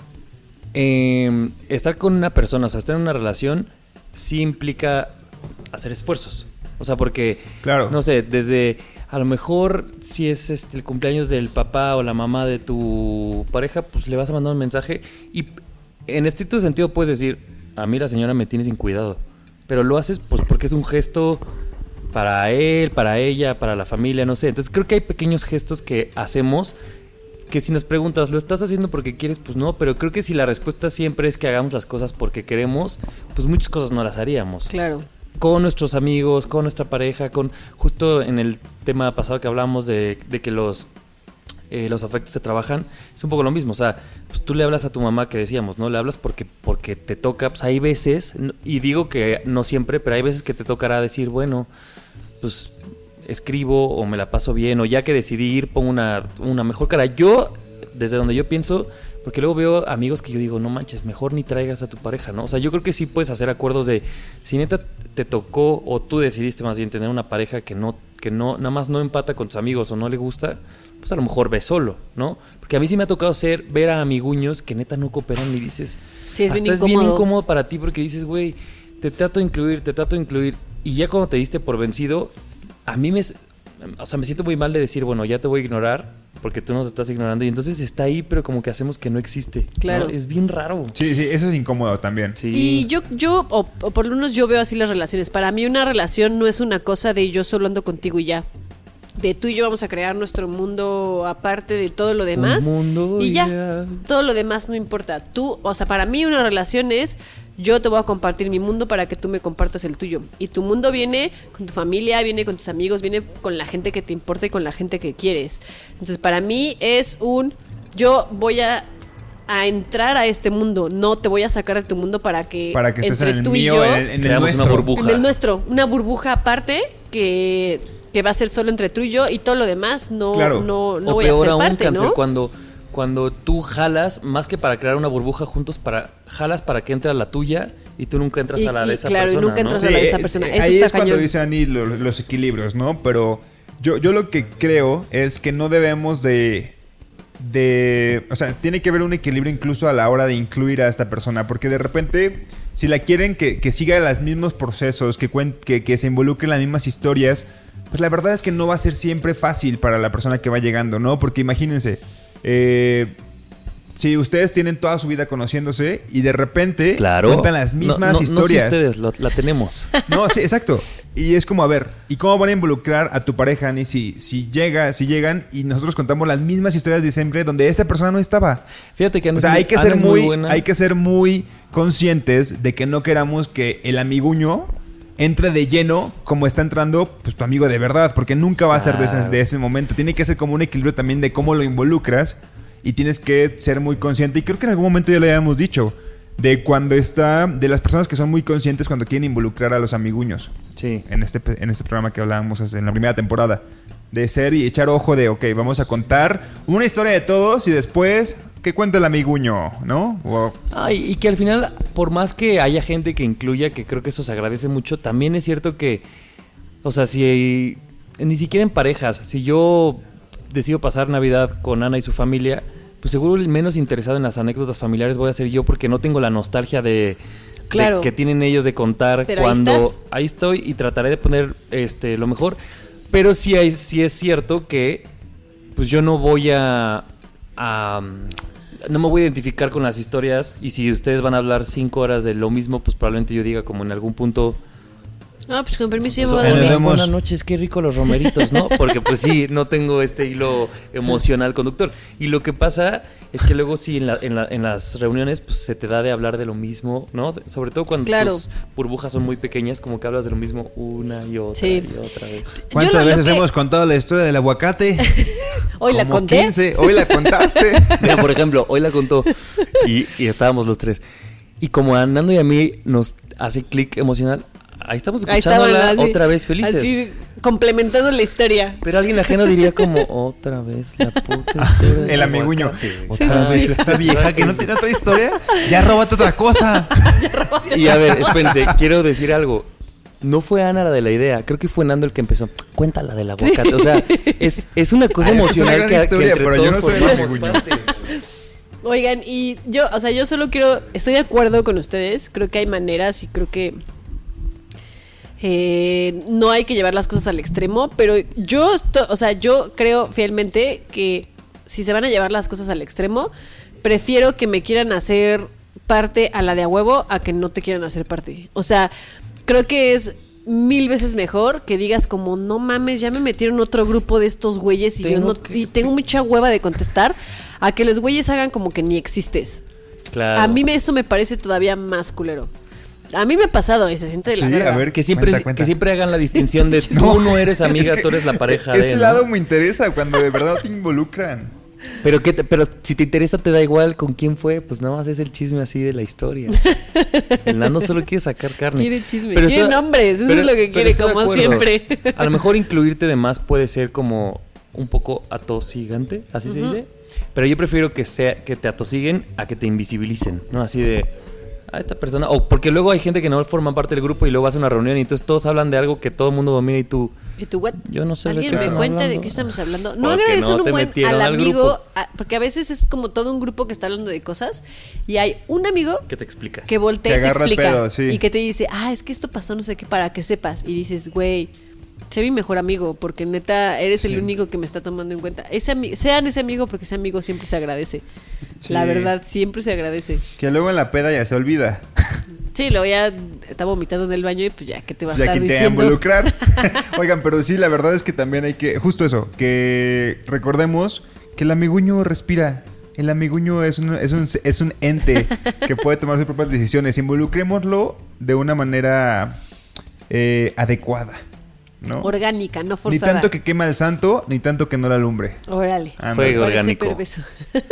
eh, estar con una persona, o sea, estar en una relación, sí implica hacer esfuerzos. O sea, porque, Claro. no sé, desde a lo mejor si es este el cumpleaños del papá o la mamá de tu pareja, pues le vas a mandar un mensaje y en estricto sentido puedes decir, a mí la señora me tiene sin cuidado. Pero lo haces pues porque es un gesto para él, para ella, para la familia, no sé. Entonces creo que hay pequeños gestos que hacemos que si nos preguntas, ¿lo estás haciendo porque quieres? Pues no, pero creo que si la respuesta siempre es que hagamos las cosas porque queremos, pues muchas cosas no las haríamos. Claro. Con nuestros amigos, con nuestra pareja, con justo en el tema pasado que hablamos de, de que los eh, los afectos se trabajan, es un poco lo mismo. O sea, pues tú le hablas a tu mamá que decíamos, ¿no? Le hablas porque, porque te toca, pues hay veces, y digo que no siempre, pero hay veces que te tocará decir, bueno, pues escribo o me la paso bien, o ya que decidí ir, pongo una, una mejor cara. Yo, desde donde yo pienso, porque luego veo amigos que yo digo, no manches, mejor ni traigas a tu pareja, ¿no? O sea, yo creo que sí puedes hacer acuerdos de, si neta te tocó, o tú decidiste más bien tener una pareja que no, que no, nada más no empata con tus amigos o no le gusta, pues a lo mejor ve solo, ¿no? Porque a mí sí me ha tocado ser, ver a amiguños que neta no cooperan y dices, Sí, es hasta bien es bien incómodo. incómodo para ti porque dices, güey, te trato de incluir, te trato de incluir, y ya cuando te diste por vencido, a mí me, o sea, me siento muy mal de decir, bueno, ya te voy a ignorar porque tú nos estás ignorando y entonces está ahí, pero como que hacemos que no existe. ¿no? Claro. Es bien raro. Sí, sí, eso es incómodo también. Sí. Y yo, yo o, o por lo menos yo veo así las relaciones. Para mí una relación no es una cosa de yo solo ando contigo y ya. De tú y yo vamos a crear nuestro mundo aparte de todo lo demás. mundo y ya. ya. Todo lo demás no importa. Tú, o sea, para mí una relación es yo te voy a compartir mi mundo para que tú me compartas el tuyo. Y tu mundo viene con tu familia, viene con tus amigos, viene con la gente que te importa y con la gente que quieres. Entonces, para mí es un yo voy a a entrar a este mundo, no te voy a sacar de tu mundo para que Para que estés entre en el tú y mío, yo en, en el creamos una nuestro. burbuja. en el nuestro, una burbuja aparte que, que va a ser solo entre tú y yo y todo lo demás no, Claro. no, no o voy peor a ser aún, parte, Cancel, ¿no? cuando, cuando tú jalas, más que para crear una burbuja juntos, para jalas para que entre a la tuya y tú nunca entras Y- a la de y esa claro, y persona. nunca ¿no? entras a la de esa eh, persona. eh, Eso ahí está es cuando cañón. dice Ani lo- los equilibrios, ¿no? Pero yo, yo lo que creo es que no debemos de, de... O sea, tiene que haber un equilibrio incluso a la hora de incluir a esta persona. Porque de repente, si la quieren que, que siga los mismos procesos, que, cuen- que, que se involucre en las mismas historias, pues la verdad es que no va a ser siempre fácil para la persona que va llegando, ¿no? Porque imagínense, eh, si ustedes tienen toda su vida conociéndose y de repente claro. cuentan las mismas no, no, historias. No, si ustedes, lo, la tenemos. No, sí, exacto. Y es como, a ver, ¿y cómo van a involucrar a tu pareja, ni si, si llega, si llegan y nosotros contamos las mismas historias de siempre donde esta persona no estaba? Fíjate que Ana, o sea, hay que Ana ser es muy, muy buena. hay que ser muy conscientes de que no queramos que el amiguño entre de lleno como está entrando pues tu amigo de verdad, porque nunca va a ser de ese, de ese momento. Tiene que ser como un equilibrio también de cómo lo involucras y tienes que ser muy consciente. Y creo que en algún momento ya lo habíamos dicho, de cuando está, de las personas que son muy conscientes cuando quieren involucrar a los amiguños. Sí. En este, en este programa que hablábamos en la primera temporada. De ser y echar ojo de, ok, vamos a contar una historia de todos y después, ¿qué cuenta el amiguño? ¿No? O... Ay, y que al final, por más que haya gente que incluya, que creo que eso se agradece mucho, también es cierto que, o sea, si hay, ni siquiera en parejas, si yo decido pasar Navidad con Ana y su familia, pues seguro el menos interesado en las anécdotas familiares voy a ser yo, porque no tengo la nostalgia de, claro. de que tienen ellos de contar. Pero cuando ahí, ahí estoy y trataré de poner este lo mejor. Pero sí, hay, sí es cierto que pues yo no voy a, a no me voy a identificar con las historias, y si ustedes van a hablar cinco horas de lo mismo, pues probablemente yo diga como en algún punto, no, pues con permiso, yo pues, me voy a dormir. buenas noches, qué rico los romeritos, ¿no? Porque pues sí, no tengo este hilo emocional conductor. Y lo que pasa es que luego sí, en, la, en, la, en las reuniones, pues se te da de hablar de lo mismo, ¿no? Sobre todo cuando claro. tus burbujas son muy pequeñas, como que hablas de lo mismo una y otra sí. y otra vez. ¿Cuántas lo, veces lo que... hemos contado la historia del aguacate? Hoy la conté. quince. Hoy la contaste. Mira, por ejemplo, hoy la contó y, y estábamos los tres. Y como a Nando y a mí nos hace clic emocional, ahí estamos escuchándola otra vez felices. Así, complementando la historia. Pero alguien ajeno diría como, otra vez la puta historia. El amiguño. Otra sí. vez esta vieja que no tiene otra historia. Ya róbate otra cosa. Y a ver, espérense, quiero decir algo. No fue Ana la de la idea, creo que fue Nando el que empezó. Cuéntala del aguacate. Sí. O sea, es, es una cosa Ay, emocional es una que, historia, que entre pero todos yo no soy el formamos amiguño. parte. Oigan, y yo, o sea, yo solo quiero, estoy de acuerdo con ustedes. Creo que hay maneras y creo que eh, no hay que llevar las cosas al extremo, pero yo, esto, o sea, yo creo fielmente que si se van a llevar las cosas al extremo, prefiero que me quieran hacer parte a la de a huevo a que no te quieran hacer parte. O sea, creo que es mil veces mejor que digas como, no mames, ya me metieron otro grupo de estos güeyes y tengo yo no, que... y tengo mucha hueva de contestar, a que los güeyes hagan como que ni existes. Claro. A mí me, eso me parece todavía más culero. A mí me ha pasado y se siente de la Sí, verga. a ver, Que siempre, cuenta, cuenta. que siempre hagan la distinción de No, tú no eres amiga, es que tú eres la pareja ese de, ¿no? lado me interesa cuando de verdad te involucran. Pero, ¿qué te- pero si te interesa, te da igual con quién fue, pues nada más es el chisme así de la historia. El Nando solo quiere sacar carne. Quiere chisme, Pero quiere está- nombres, eso pero- es lo que pero quiere, estoy de como acuerdo. siempre. A lo mejor incluirte de más puede ser como un poco atosigante, así se dice. Pero yo prefiero que sea que te atosiguen a que te invisibilicen, ¿no? Así de a esta persona, o porque luego hay gente que no forma parte del grupo y luego vas a una reunión y entonces todos hablan de algo que todo el mundo domina y tú, ¿Y tú, what? yo no sé de ¿Alguien qué me están cuenta hablando? de qué estamos hablando? No Porque agradecen no un te buen metieron al al amigo, grupo. a- porque a veces es como todo un grupo que está hablando de cosas y hay un amigo ¿Qué te explica? que voltea Que y te agarra el explica pedo, sí. y que te dice, ah, es que esto pasó, no sé qué, para que sepas. Y dices, güey, sé mi mejor amigo, porque neta eres el único que me está tomando en cuenta. Ese ami- sean ese amigo, porque ese amigo siempre se agradece. Sí. La verdad, siempre se agradece. Que luego en la peda ya se olvida. Sí, luego ya está vomitando en el baño y pues ya, ¿qué te va a Ya estar quien te va a diciendo? involucrar. Oigan, pero sí, la verdad es que también hay que, justo eso, que recordemos que el amiguño respira. El amiguño es un, es un, es un ente que puede tomar sus propias decisiones. Involucrémoslo de una manera eh, adecuada, ¿no? Orgánica, no Ni forzada. tanto que quema el santo, ni tanto que no la alumbre. Órale. Ándale. Fuego Parece orgánico. perverso.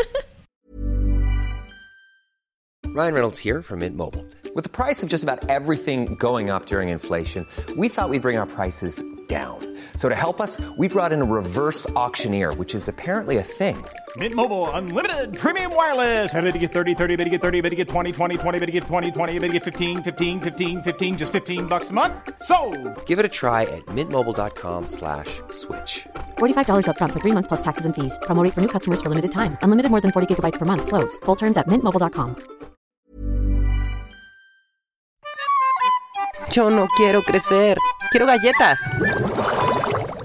Ryan Reynolds here from Mint Mobile. With the price of just about everything going up during inflation, we thought we'd bring our prices down. So to help us, we brought in a reverse auctioneer, which is apparently a thing. Mint Mobile Unlimited Premium Wireless. How to get thirty, thirty, bit to get thirty, bit to get twenty, twenty, twenty, bit to get twenty, twenty, bit to get fifteen, fifteen, fifteen, fifteen, just fifteen bucks a month? Sold! Give it a try at mintmobile.com slash switch. forty-five dollars up front for three months plus taxes and fees. Promo rate for new customers for limited time. Unlimited more than forty gigabytes per month. Slows full terms at mint mobile dot com. Yo no quiero crecer. Quiero galletas.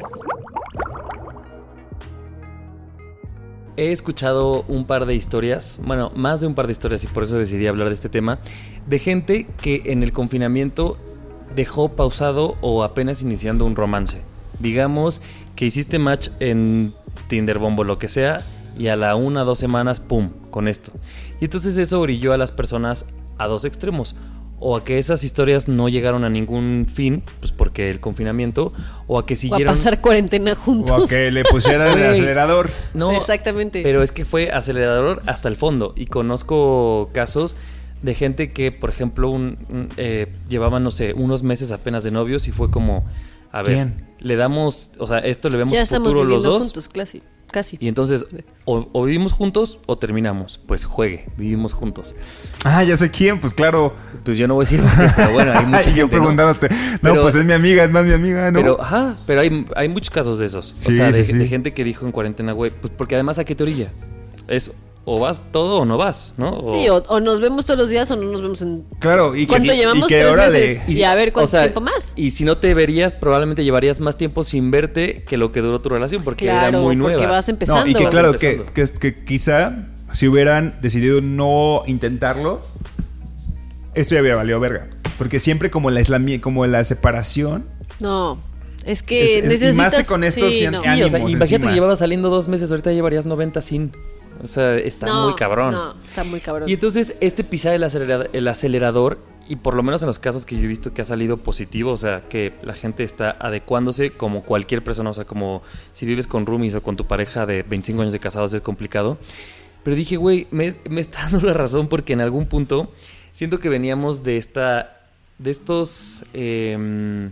he escuchado un par de historias, bueno, más de un par de historias y por eso decidí hablar de este tema, de gente que en el confinamiento dejó pausado o apenas iniciando un romance. Digamos que hiciste match en Tinder, Bumble, lo que sea, y a la una, dos semanas, pum, con esto. Y entonces eso orilló a las personas a dos extremos. O a que esas historias no llegaron a ningún fin, pues porque el confinamiento, o a que siguieron... O a pasar cuarentena juntos. O a que le pusieran el acelerador. No, sí, exactamente. Pero es que fue acelerador hasta el fondo. Y conozco casos de gente que, por ejemplo, un, un, eh, llevaban, no sé, unos meses apenas de novios y fue como, a ver, ¿quién? Le damos, o sea, esto le vemos ya estamos futuro los dos. Juntos, casi. Casi. Y entonces, o, o vivimos juntos o terminamos. Pues juegue, vivimos juntos. Ah, ya sé quién, pues claro. Pues yo no voy a decir, pero bueno, hay mucha y yo gente, preguntándote, no, Pero- no pues es mi amiga, es más mi amiga, ¿no? Pero, ajá, pero hay, hay muchos casos de esos. Sí, o sea, de, sí, sí. de gente que dijo en cuarentena, güey, pues porque además a qué te orilla. Es o vas todo o no vas, ¿no? O, Sí, o, o nos vemos todos los días o no nos vemos en... Claro, y que, ¿Cuánto y llevamos? que Tres hora meses. de... Y a ver cuánto o sea, tiempo más. Y si no te verías, probablemente llevarías más tiempo sin verte que lo que duró tu relación, porque Claro, era muy nueva. porque vas empezando. No, y que vas claro, que, empezando. que, que quizá si hubieran decidido no intentarlo, esto ya hubiera valido verga. Porque siempre como la aislami- como la separación... No, es que Es- es- y necesitas... más con estos sí, cien- no. Sí, o sea, ánimos imagínate encima. que llevabas saliendo dos meses, ahorita llevarías noventa sin. O sea, está No, muy cabrón. No, está muy cabrón. Y entonces, este pisar el acelerador, el acelerador, y por lo menos en los casos que yo he visto que ha salido positivo, o sea, que la gente está adecuándose como cualquier persona, o sea, como si vives con roomies o con tu pareja de veinticinco años de casados es complicado. Pero dije, güey, me, me está dando la razón porque en algún punto siento que veníamos de esta, de estos, eh,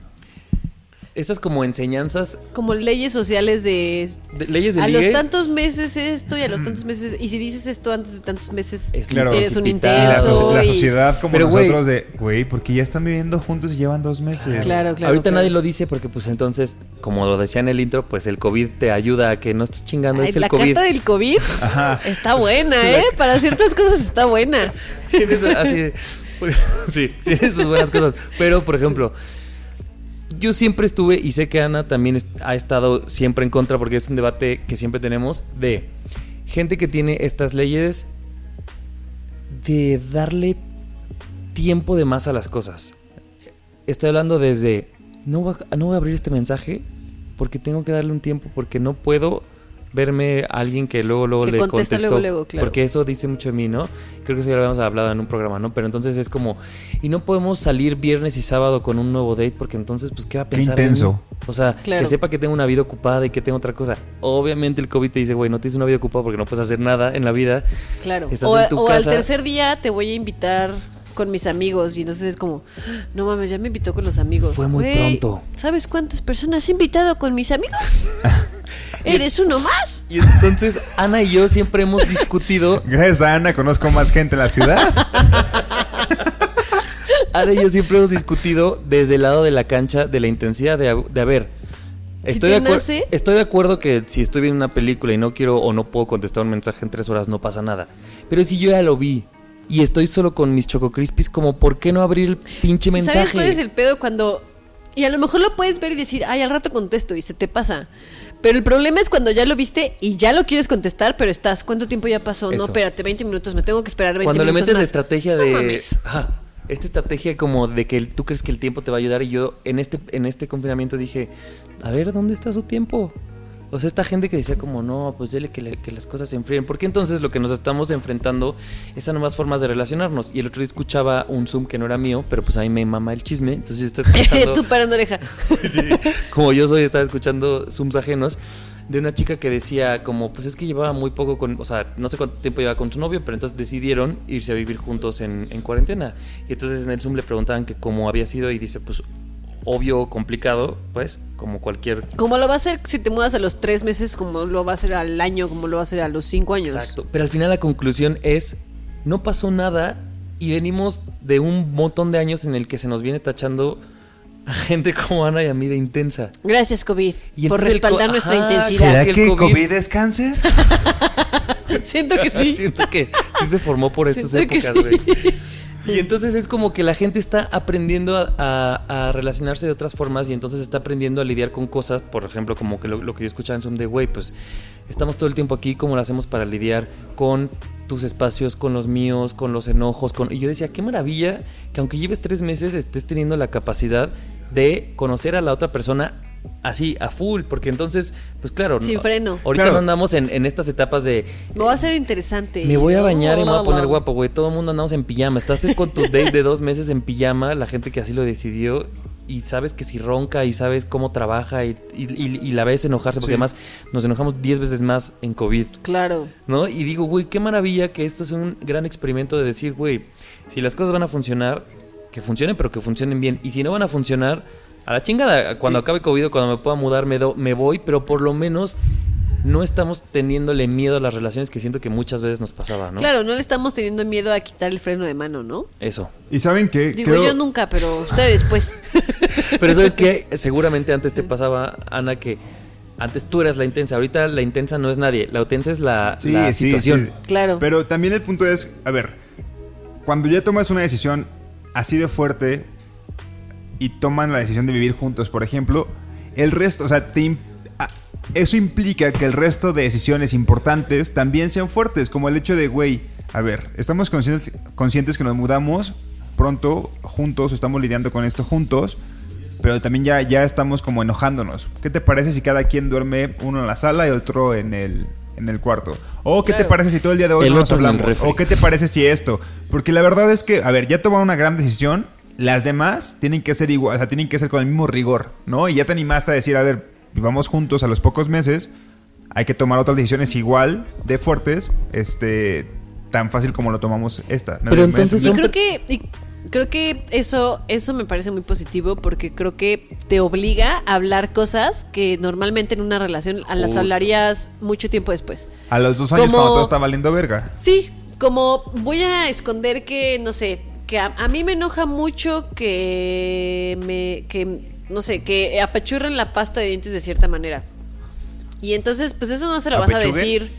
estas como enseñanzas, Como leyes sociales de... de leyes de a ligue. los tantos meses esto y a los tantos meses... Y si dices esto antes de tantos meses, Es Claro, eres un precipitado. La, so- intenso. la y- sociedad como Pero, güey- nosotros de, güey, porque ya están viviendo juntos y llevan dos meses. Claro, claro. Ahorita claro. nadie lo dice porque pues entonces, como lo decía en el intro, pues el COVID te ayuda a que no estés chingando, Ay, es el la COVID. carta del COVID está buena, ¿eh? Para ciertas cosas está buena. Tienes así de- sí, tiene sus buenas cosas. Pero, por ejemplo, yo siempre estuve, y sé que Ana también est- ha estado siempre en contra, porque es un debate que siempre tenemos, de gente que tiene estas leyes de darle tiempo de más a las cosas. Estoy hablando desde, no voy a, no voy a abrir este mensaje porque tengo que darle un tiempo, porque no puedo verme a alguien que luego, luego Que le contesta contestó. luego, luego, claro. Porque eso dice mucho de mí, ¿no? Creo que eso ya lo habíamos hablado en un programa, ¿no? Pero entonces es como, y no podemos salir viernes y sábado con un nuevo date porque entonces, pues, ¿qué va a Qué pensar de intenso. mí? O sea, Claro. que sepa que tengo una vida ocupada y que tengo otra cosa. Obviamente el COVID te dice, güey, no tienes una vida ocupada porque no puedes hacer nada en la vida. Claro. Estás O, en tu o al casa. tercer día te voy a invitar con mis amigos y entonces es como, no mames, ya me invitó con los amigos. Fue muy Güey, pronto. ¿Sabes cuántas personas he invitado con mis amigos? ¿Eres uno más? Y entonces Ana y yo siempre hemos discutido. Gracias a Ana conozco más gente en la ciudad. Ana y yo siempre hemos discutido desde el lado de la cancha de la intensidad de, de a ver. Si Estoy, te de acuer- nace- estoy de acuerdo que si estoy viendo una película y no quiero o no puedo contestar un mensaje en tres horas, no pasa nada. Pero si yo ya lo vi y estoy solo con mis Choco Crispies, como ¿por qué no abrir el pinche mensaje? ¿Sabes cuál es el pedo cuando... Y a lo mejor lo puedes ver y decir, ay, al rato contesto y se te pasa. Pero el problema es cuando ya lo viste y ya lo quieres contestar, pero estás, ¿cuánto tiempo ya pasó? Eso. No, espérate, veinte minutos, me tengo que esperar veinte Cuando le minutos metes la más. estrategia No de mames. ajá, esta estrategia como de que el- tú crees que el tiempo te va a ayudar y yo en este en este confinamiento dije, a ver, ¿dónde está su tiempo? O sea, esta gente que decía como, no, pues dile que, le- que las cosas se enfríen. Porque entonces lo que nos estamos enfrentando es a nuevas formas de relacionarnos. Y el otro día escuchaba un Zoom que no era mío, pero pues a mí me mama el chisme. Entonces yo estaba escuchando... Tú parando oreja. Sí, como yo soy, estaba escuchando Zooms ajenos de una chica que decía como, pues es que llevaba muy poco con, o sea, no sé cuánto tiempo llevaba con su novio, pero entonces decidieron irse a vivir juntos en, en cuarentena. Y entonces en el Zoom le preguntaban que cómo había sido y dice, pues obvio, complicado, pues, como cualquier... Como lo va a hacer si te mudas a los tres meses, como lo va a hacer al año, como lo va a hacer a los cinco años. Exacto, pero al final la conclusión es, no pasó nada y venimos de un montón de años en el que se nos viene tachando a gente como Ana y a mí de intensa. Gracias, COVID, Y por entonces el respaldar co- nuestra Ajá, intensidad. ¿Será que el que COVID- COVID es cáncer? Siento que sí. Siento que sí se formó por estas Siento que épocas, sí. güey. Y entonces es como que la gente está aprendiendo a, a, a relacionarse de otras formas y entonces está aprendiendo a lidiar con cosas, por ejemplo, como que lo, lo que yo escuchaba en Zoom de, güey, pues estamos todo el tiempo aquí, ¿cómo lo hacemos para lidiar con tus espacios, con los míos, con los enojos? Con... Y yo decía, qué maravilla que aunque lleves tres meses estés teniendo la capacidad de conocer a la otra persona así, a full, porque entonces, pues claro, sin no, freno. Ahorita Claro. no andamos en, en estas etapas de Me va a ser interesante. me voy a bañar y me voy a No, poner no. guapo, güey. Todo el mundo andamos en pijama. Estás con tu date de dos meses en pijama, la gente que así lo decidió, y sabes que si ronca y sabes cómo trabaja y, y, y, y la ves enojarse, porque Sí. además nos enojamos diez veces más en COVID, Claro. ¿no? Y digo, güey, qué maravilla que esto es un gran experimento de decir, güey, si las cosas van a funcionar, que funcionen, pero que funcionen bien. Y si no van a funcionar, a la chingada, cuando acabe COVID, cuando me pueda mudar, me, do, me voy, pero por lo menos no estamos teniéndole miedo a las relaciones que siento que muchas veces nos pasaba, ¿no? Claro, no le estamos teniendo miedo a quitar el freno de mano, ¿no? Eso. Y ¿saben qué? Digo, Creo- yo nunca, pero ustedes pues. Pero sabes que seguramente antes te pasaba, Ana, que antes tú eras la intensa. Ahorita la intensa no es nadie. La intensa es la, Sí, la sí, situación. sí. Claro. Pero también el punto es, a ver, cuando ya tomas una decisión así de fuerte y toman la decisión de vivir juntos, por ejemplo, el resto, o sea, te im- a- eso implica que el resto de decisiones importantes también sean fuertes, como el hecho de, güey, a ver, estamos conscientes, conscientes que nos mudamos pronto juntos, estamos lidiando con esto juntos, pero también ya, ya estamos como enojándonos. ¿Qué te parece si cada quien duerme uno en la sala y otro en el, en el cuarto? ¿O qué Claro. te parece si todo el día de hoy El no nos otro en el hablamos? refri. ¿O qué te parece si esto? Porque la verdad es que, a ver, ya tomaron una gran decisión, las demás tienen que ser igual, o sea, tienen que ser con el mismo rigor, ¿no? Y ya te animaste a decir, a ver, vivamos juntos a los pocos meses, hay que tomar otras decisiones igual de fuertes, este, tan fácil como lo tomamos esta. ¿Me- Pero me- entonces Y son- creo que y creo que eso eso me parece muy positivo porque creo que te obliga a hablar cosas que normalmente en una relación a las Justo. hablarías mucho tiempo después. A los dos años como- cuando todo está valiendo verga. Sí, como voy a esconder que, no sé, que a, a mí me enoja mucho que me, que, no sé, que apachurren la pasta de dientes de cierta manera. Y entonces, pues eso no se lo vas a ¿Apechugue? decir.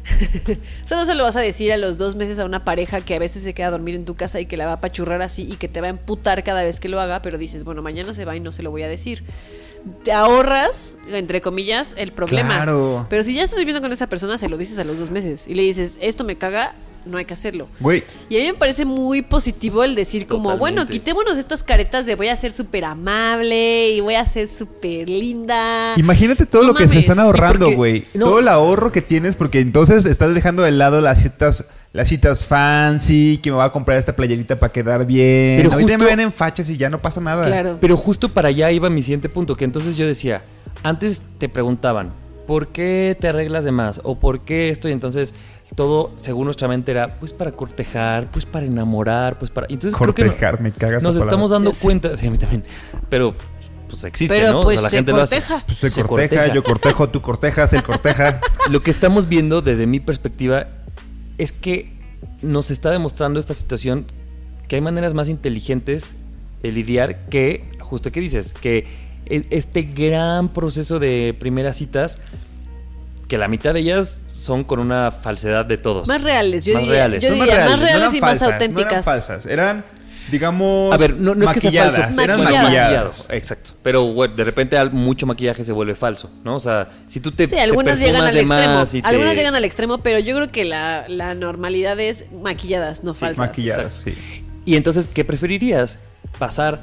Eso no se lo vas a decir a los dos meses a una pareja que a veces se queda a dormir en tu casa y que la va a apachurrar así y que te va a emputar cada vez que lo haga, pero dices, bueno, mañana se va y no se lo voy a decir. Te ahorras, entre comillas, el problema. Claro. Pero si ya estás viviendo con esa persona, se lo dices a los dos meses y le dices, esto me caga, no hay que hacerlo. Güey, Y a mí me parece muy positivo el decir como, Totalmente. bueno, quitémonos estas caretas de voy a ser súper amable y voy a ser súper linda. imagínate todo No lo que se mames. están ahorrando, porque- güey. no. Todo el ahorro que tienes, porque entonces estás dejando de lado las citas, las citas fancy, que me va a comprar esta playerita para quedar bien. Pero Ahorita justo- me ven en fachas y ya no pasa nada. Claro. Pero justo para allá iba mi siguiente punto, que entonces yo decía, antes te preguntaban, ¿por qué te arreglas de más? ¿O por qué esto? Y entonces todo, según nuestra mente, era pues para cortejar, pues para enamorar, pues para... Entonces creo que no- Cortejar, me cagas esa nos palabra. estamos dando Ya sé. cuenta, sí, a mí también, pero pues existe, Pero, ¿no? pues, la se gente lo hace. corteja. Pues se, corteja, yo cortejo, tú cortejas, él corteja. Lo que estamos viendo desde mi perspectiva es que nos está demostrando esta situación que hay maneras más inteligentes de lidiar que, justo que dices, que e- este gran proceso de primeras citas, que la mitad de ellas son con una falsedad de todos. Más reales, yo Más diría. reales. Yo Son diría, más no reales eran y más falsas, auténticas. No eran falsas, eran, digamos, A ver, no, no es que sea maquilladas, falso. eran Maquilladas. maquilladas. Exacto. Pero bueno, de repente al- mucho maquillaje se vuelve falso, ¿no? O sea, si tú te Sí, te algunas llegan perfumas al de extremo. más y te- Algunas llegan al extremo, pero yo creo que la, la normalidad es maquilladas, no falsas. Maquilladas, sí. Y entonces, ¿qué preferirías? ¿Pasar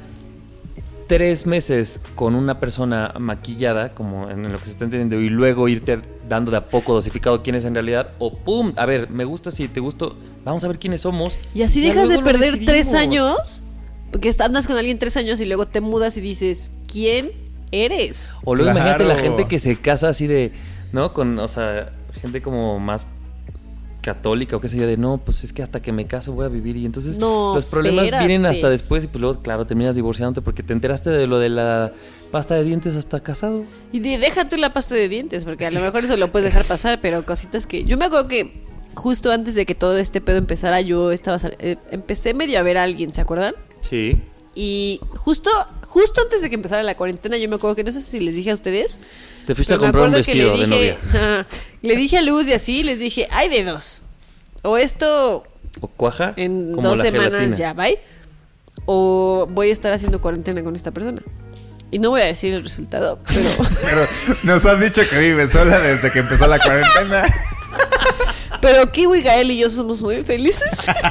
tres meses con una persona maquillada, como en lo que se está entendiendo, y luego irte dando de a poco dosificado quién es en realidad? O ¡pum! A ver, me gusta, si te gusto, vamos a ver quiénes somos. Y así Ya dejas de luego lo perder decidimos. tres años, porque est- andas con alguien tres años y luego te mudas y dices, ¿quién eres? O luego Claro. imagínate la gente que se casa así de, ¿no? Con, o sea, gente como más católica o qué sé yo, de no, pues es que hasta que me caso voy a vivir, y entonces No, los problemas espérate. vienen hasta después y pues luego, claro, terminas divorciándote porque te enteraste de lo de la pasta de dientes hasta casado. Y de, deja tú la pasta de dientes, porque a lo mejor eso lo puedes dejar pasar, pero cositas que... Yo me acuerdo que justo antes de que todo este pedo empezara, yo estaba... sal- eh, empecé medio a ver a alguien, ¿se acuerdan? Sí. Y justo justo antes de que empezara la cuarentena, yo me acuerdo que no sé si les dije a ustedes. Te fuiste a pero me comprar un acuerdo que vestido le de dije, novia. ajá, le dije a Luz y así, les dije, hay de dos. O esto O cuaja. En como dos la semanas gelatina. ya, bye. O voy a estar haciendo cuarentena con esta persona. Y no voy a decir el resultado, pero... Pero nos han dicho que vive sola desde que empezó la cuarentena. Pero Kiwi, Gael y yo somos muy felices.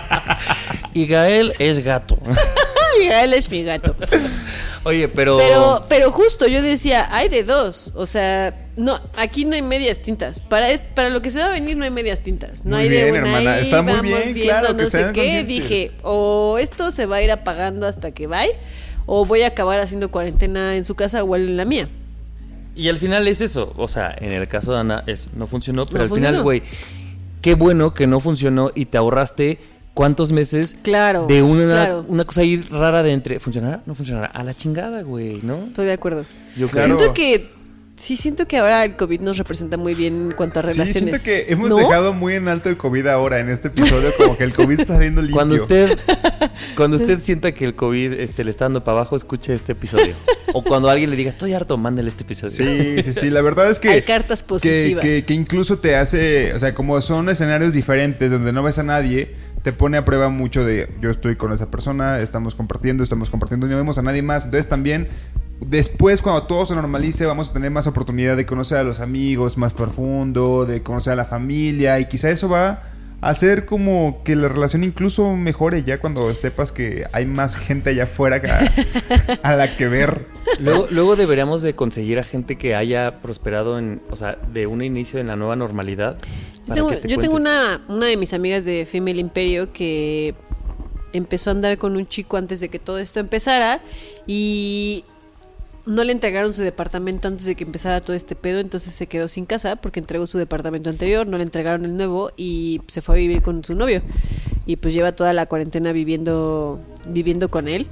Y Gael es gato. Y Gael es mi gato. Oye, pero... Pero, pero justo yo decía, hay de dos. O sea, no, aquí no hay medias tintas. Para, es- para lo que se va a venir no hay medias tintas. No Muy hay de bien, una hermana. ahí, Está muy vamos bien, viendo, claro, que no sé sean qué. conscientes. Dije, o esto se va a ir apagando hasta que vaya, o voy a acabar haciendo cuarentena en su casa o él en la mía. Y al final es eso. O sea, en el caso de Ana, es, no funcionó. Pero No al funcionó. final, güey, qué bueno que no funcionó y te ahorraste cuántos meses Claro, de una, claro. una cosa ahí rara de entre funcionará, no funcionará. A la chingada, güey, ¿no? Estoy de acuerdo. Yo Claro. Siento que, sí, siento que ahora el COVID nos representa muy bien en cuanto a Sí, relaciones. siento que hemos ¿No? dejado muy en alto el COVID ahora en este episodio, como que el COVID está saliendo limpio. Cuando usted, cuando usted sienta que el COVID este, le está dando para abajo, escuche este episodio. O cuando alguien le diga, estoy harto, mándele este episodio. Sí, sí, sí, la verdad es que... Hay cartas que, positivas. que, que incluso te hace, o sea, como son escenarios diferentes donde no ves a nadie, te pone a prueba mucho de yo estoy con esa persona, estamos compartiendo, estamos compartiendo y no vemos a nadie más. Entonces también, después cuando todo se normalice, vamos a tener más oportunidad de conocer a los amigos más profundo, de conocer a la familia y quizá eso va a hacer como que la relación incluso mejore ya cuando sepas que hay más gente allá afuera a, a la que ver. Luego, luego deberíamos de conseguir a gente que haya prosperado en, o sea, de un inicio en la nueva normalidad. Yo para tengo, que te yo tengo cuente. una, una de mis amigas de Female Imperio que empezó a andar con un chico antes de que todo esto empezara y no le entregaron su departamento antes de que empezara todo este pedo, entonces se quedó sin casa porque entregó su departamento anterior, no le entregaron el nuevo y se fue a vivir con su novio. Y pues lleva toda la cuarentena viviendo, viviendo con él.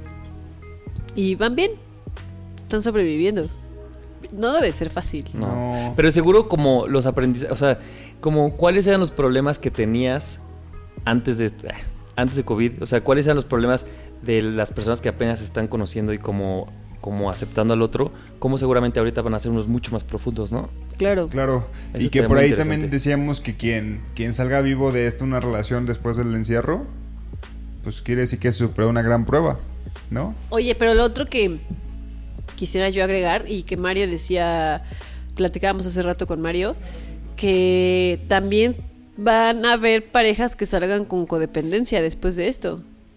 Y van bien, están sobreviviendo. No debe ser fácil. No. No. Pero seguro como los aprendizajes, o sea, como cuáles eran los problemas que tenías antes de este- antes de COVID, o sea, cuáles eran los problemas de las personas que apenas se están conociendo y como como aceptando al otro, como seguramente ahorita van a ser unos mucho más profundos, ¿no? Claro. Claro, Eso y que estaría por muy ahí interesante. también decíamos que quien, quien salga vivo de esta una relación después del encierro, pues quiere decir que superó una gran prueba, ¿no? Oye, pero lo otro que quisiera yo agregar y que Mario decía, platicábamos hace rato con Mario, que también van a haber parejas que salgan con codependencia después de esto.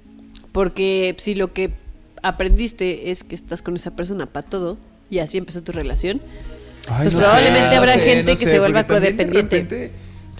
Porque si lo que aprendiste es que estás con esa persona para todo y así empezó tu relación, Ay, pues no probablemente sé, habrá no sé, gente no que sé, se vuelva porque también de codependiente. repente-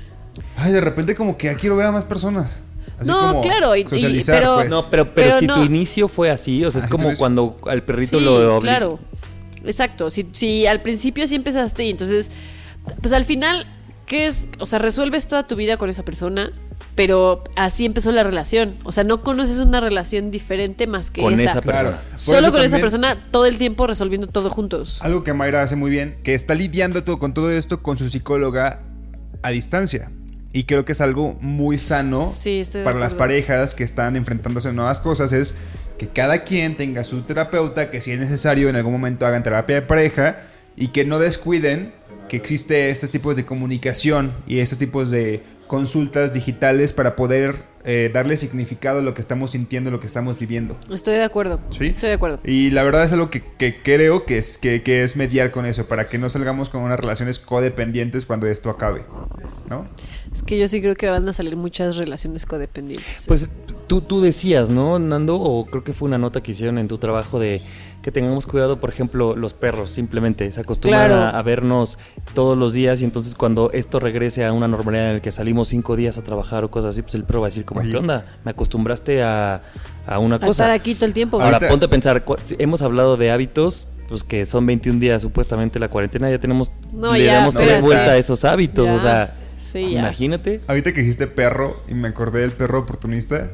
ay, de repente como que ya quiero ver a más personas. Así No, como claro, y- y- socializar, pero- pues. No, pero pero, Pero si no. tu inicio fue así, o sea, Ah, es si tu como inicio- cuando al perrito Sí, lo obli- claro. Exacto. Si, si al principio sí empezaste y entonces, pues al final, ¿qué es? O sea, resuelves toda tu vida con esa persona, pero así empezó la relación. O sea, no conoces una relación diferente más que con esa. esa persona. Claro. Por Solo eso con esa también- persona todo el tiempo resolviendo todo juntos. Algo que Mayra hace muy bien, que está lidiando todo, con todo esto con su psicóloga a distancia. Y creo que es algo muy sano Sí, estoy de para las acuerdo. parejas que están enfrentándose a nuevas cosas. Es que cada quien tenga su terapeuta, que si es necesario en algún momento hagan terapia de pareja y que no descuiden que existe estos tipos de comunicación y estos tipos de consultas digitales para poder eh, darle significado a lo que estamos sintiendo, lo que estamos viviendo. Estoy de acuerdo. ¿Sí? Estoy de acuerdo. Y la verdad es algo que, que creo que es, que, que es mediar con eso, para que no salgamos con unas relaciones codependientes cuando esto acabe, ¿no? Es que yo sí creo que van a salir muchas relaciones codependientes. Pues tú, tú decías, ¿no, Nando? O creo que fue una nota que hicieron en tu trabajo de que tengamos cuidado, por ejemplo, los perros simplemente se acostumbran Claro. a, a vernos todos los días y entonces cuando esto regrese a una normalidad en la que salimos cinco días a trabajar o cosas así, pues el perro va a decir como, Oye. ¿qué onda? Me acostumbraste a, a una a cosa. estar aquí todo el tiempo. Ahora, Ahorita- ponte a pensar, cu- si hemos hablado de hábitos, pues que son veintiún días supuestamente la cuarentena, ya tenemos, No, le ya, damos tres espérate. vueltas a esos hábitos, Ya. o sea, Sí, ya. imagínate. Ahorita que dijiste perro y me acordé del perro oportunista.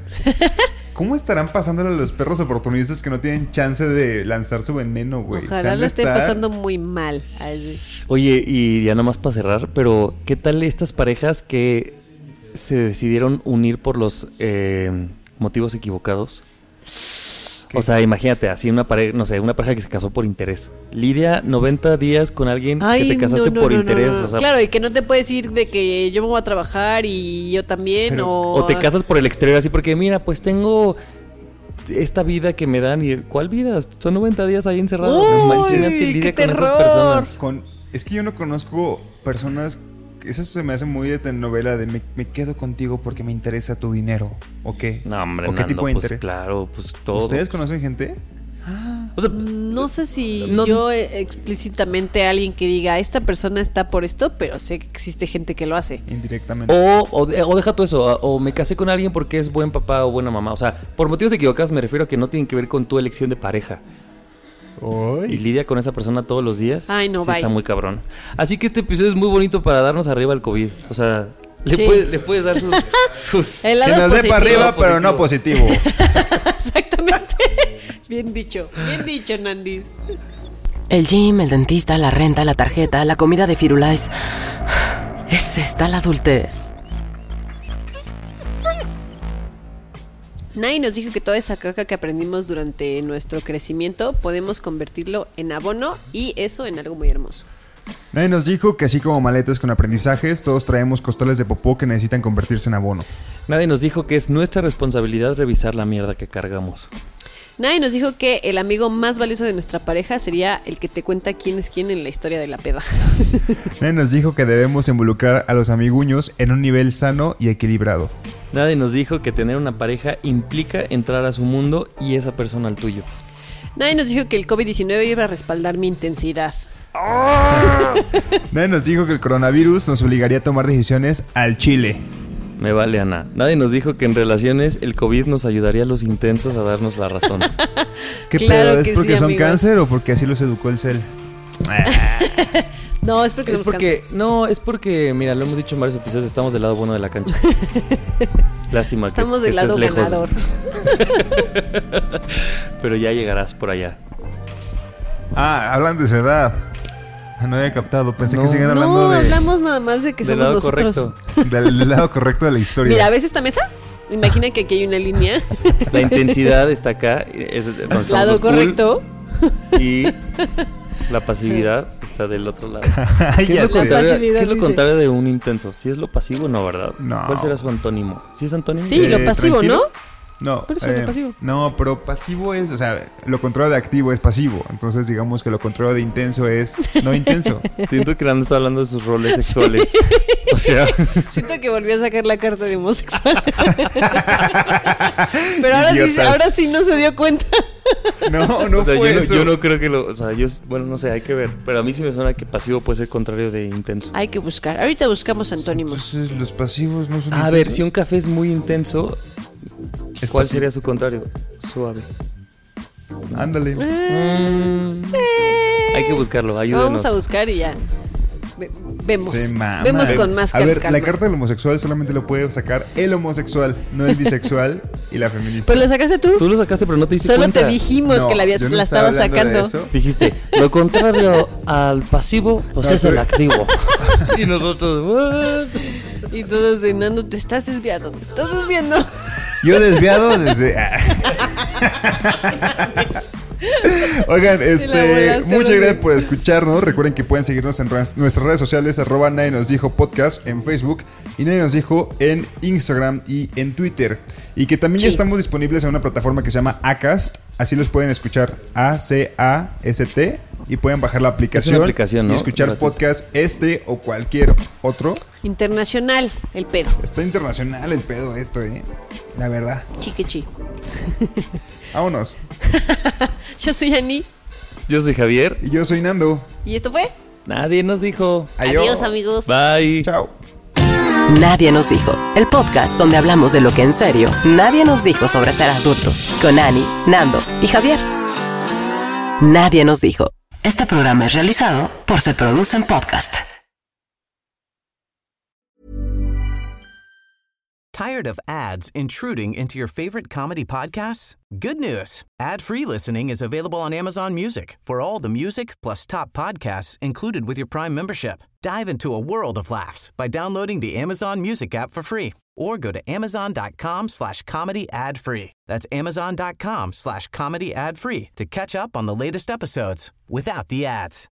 ¿Cómo estarán pasándole a los perros oportunistas que no tienen chance de lanzar su veneno, güey? Se Ojalá han lo de estén estar- pasando muy mal. Así. Oye, y ya nomás para cerrar, pero ¿qué tal estas parejas que se decidieron unir por los eh, motivos equivocados? O sea, imagínate, así una pareja, no sé, una pareja que se casó por interés. Lidia, noventa días con alguien Ay, que te casaste no, no, por no, interés. no, no. O sea, claro, y que no te puedes ir de que yo me voy a trabajar y yo también. Pero- o... o te casas por el exterior así porque mira, pues tengo esta vida que me dan y ¿cuál vida? Son noventa días ahí encerrados. Uy, Imagínate qué lidia con terror. esas personas. Con, es que yo no conozco personas. Eso se me hace muy de telenovela de me, me quedo contigo porque me interesa tu dinero. ¿O qué? No, hombre, ¿O qué Nando, tipo de pues interés? claro, pues todo. ¿Ustedes pues. conocen gente? O sea, No sé si No- yo eh, explícitamente alguien que diga esta persona está por esto, pero sé que existe gente que lo hace. Indirectamente. O, o, de- o deja tú eso, o, o me casé con alguien porque es buen papá o buena mamá. O sea, por motivos equivocados me refiero a que no tienen que ver con tu elección de pareja. Y lidia con esa persona todos los días. Ay, no, sí bye. está muy cabrón. Así que este episodio es muy bonito para darnos arriba al COVID. O sea, le, Sí. puedes, le puedes dar sus... sus El Que lado nos dé para positivo. arriba, pero no positivo. Exactamente. Bien dicho, bien dicho, Nandis. El gym, el dentista, la renta, la tarjeta, la comida de Firulais. Es esta la adultez. Nadie nos dijo que toda esa caca que aprendimos durante nuestro crecimiento podemos convertirlo en abono y eso en algo muy hermoso. Nadie nos dijo que así como maletas con aprendizajes, todos traemos costales de popó que necesitan convertirse en abono. Nadie nos dijo que es nuestra responsabilidad revisar la mierda que cargamos. Nadie nos dijo que el amigo más valioso de nuestra pareja sería el que te cuenta quién es quién en la historia de la peda. Nadie nos dijo que debemos involucrar a los amiguños en un nivel sano y equilibrado. Nadie nos dijo que tener una pareja implica entrar a su mundo y esa persona al tuyo. Nadie nos dijo que el COVID diecinueve iba a respaldar mi intensidad. Nadie nos dijo que el coronavirus nos obligaría a tomar decisiones al chile. Me vale, Ana. Nadie nos dijo que en relaciones el COVID nos ayudaría a los intensos a darnos la razón. ¿Qué Claro pedo? ¿Es que porque sí, son amigos. cáncer o porque así los educó el cel? No, es porque Es somos porque, no, es porque, mira, lo hemos dicho en varios episodios, estamos del lado bueno de la cancha. Lástima que, Estamos que del lado estés lejos. ganador. Pero ya llegarás por allá. Ah, hablan de su edad. Ah, no había captado. Pensé No. que siguen hablando No, de, hablamos nada más de que Del somos lado nosotros. correcto. del, del lado correcto de la historia. Mira, ¿ves esta mesa? Imagina que aquí hay una línea. La intensidad está acá, es donde estamos Lado los cool, correcto. y la pasividad está del otro lado. Ay, ¿Qué es ya lo te- contrario, Facilidad, qué es lo dice. contrario de un intenso? Si es lo pasivo, no, ¿verdad? No. ¿Cuál será su antónimo? ¿Sí es antónimo? Sí, lo pasivo, tranquilo. ¿no? No, Por eso, lo pasivo. no, pero pasivo es, o sea, lo contrario de activo es pasivo. Entonces, digamos que lo contrario de intenso es no intenso. Siento que Nando está hablando de sus roles sexuales. O sea, Siento que volvió a sacar la carta de homosexual. Pero ahora sí, Idiotas. ahora sí no se dio cuenta. No, no o sea, fue yo, no, eso. yo no creo que lo. O sea, yo. Bueno, no sé, hay que ver. Pero a mí sí me suena que pasivo puede ser contrario de intenso. Hay que buscar. Ahorita buscamos antónimos. Entonces, los pasivos no son A ver, intensos. si un café es muy intenso, Es ¿cuál pasivo. sería su contrario? Suave. Ándale. Mm, hay que buscarlo, ayúdenos. Vamos a buscar y ya. Ve- vemos. Se mama. Vemos con más A ver, calma. la carta del homosexual solamente lo puede sacar el homosexual, no el bisexual y la feminista. Pero la sacaste tú. Tú lo sacaste, pero no te diste Solo cuenta. te dijimos No, que la, habías, yo no la estaba estabas hablando de sacando. eso. Dijiste, lo contrario al pasivo, pues No, es el pero- activo. Y nosotros, ¿what? Y todos de Nando, te estás desviando, te estás desviando. Yo desviado desde. ah. Oigan, la este, volaste, muchas Rosy. gracias por escucharnos. Recuerden que pueden seguirnos en re- nuestras redes sociales, arroba Nadie Nos Dijo Podcast en Facebook y Nadie Nos Dijo en Instagram y en Twitter. Y que también ya Sí. estamos disponibles en una plataforma que se llama Acast. Así los pueden escuchar, A C A S T, y pueden bajar la aplicación, aplicación, ¿no? y escuchar Gratuita. podcast este o cualquier otro. Internacional, el pedo. Está internacional el pedo esto, eh. La verdad. Chiquichi. Vámonos. Yo soy Ani. Yo soy Javier. Y yo soy Nando. ¿Y esto fue? Nadie nos dijo. Adiós, amigos. Bye. Chao. Nadie nos dijo. El podcast donde hablamos de lo que en serio nadie nos dijo sobre ser adultos. Con Ani, Nando y Javier. Nadie nos dijo. Este programa es realizado por Se Producen Podcast. Tired of ads intruding into your favorite comedy podcasts? Good news. Ad-free listening is available on Amazon Music for all the music plus top podcasts included with your Prime membership. Dive into a world of laughs by downloading the Amazon Music app for free or go to amazon.com slash comedy ad free. That's amazon.com slash comedy ad free to catch up on the latest episodes without the ads.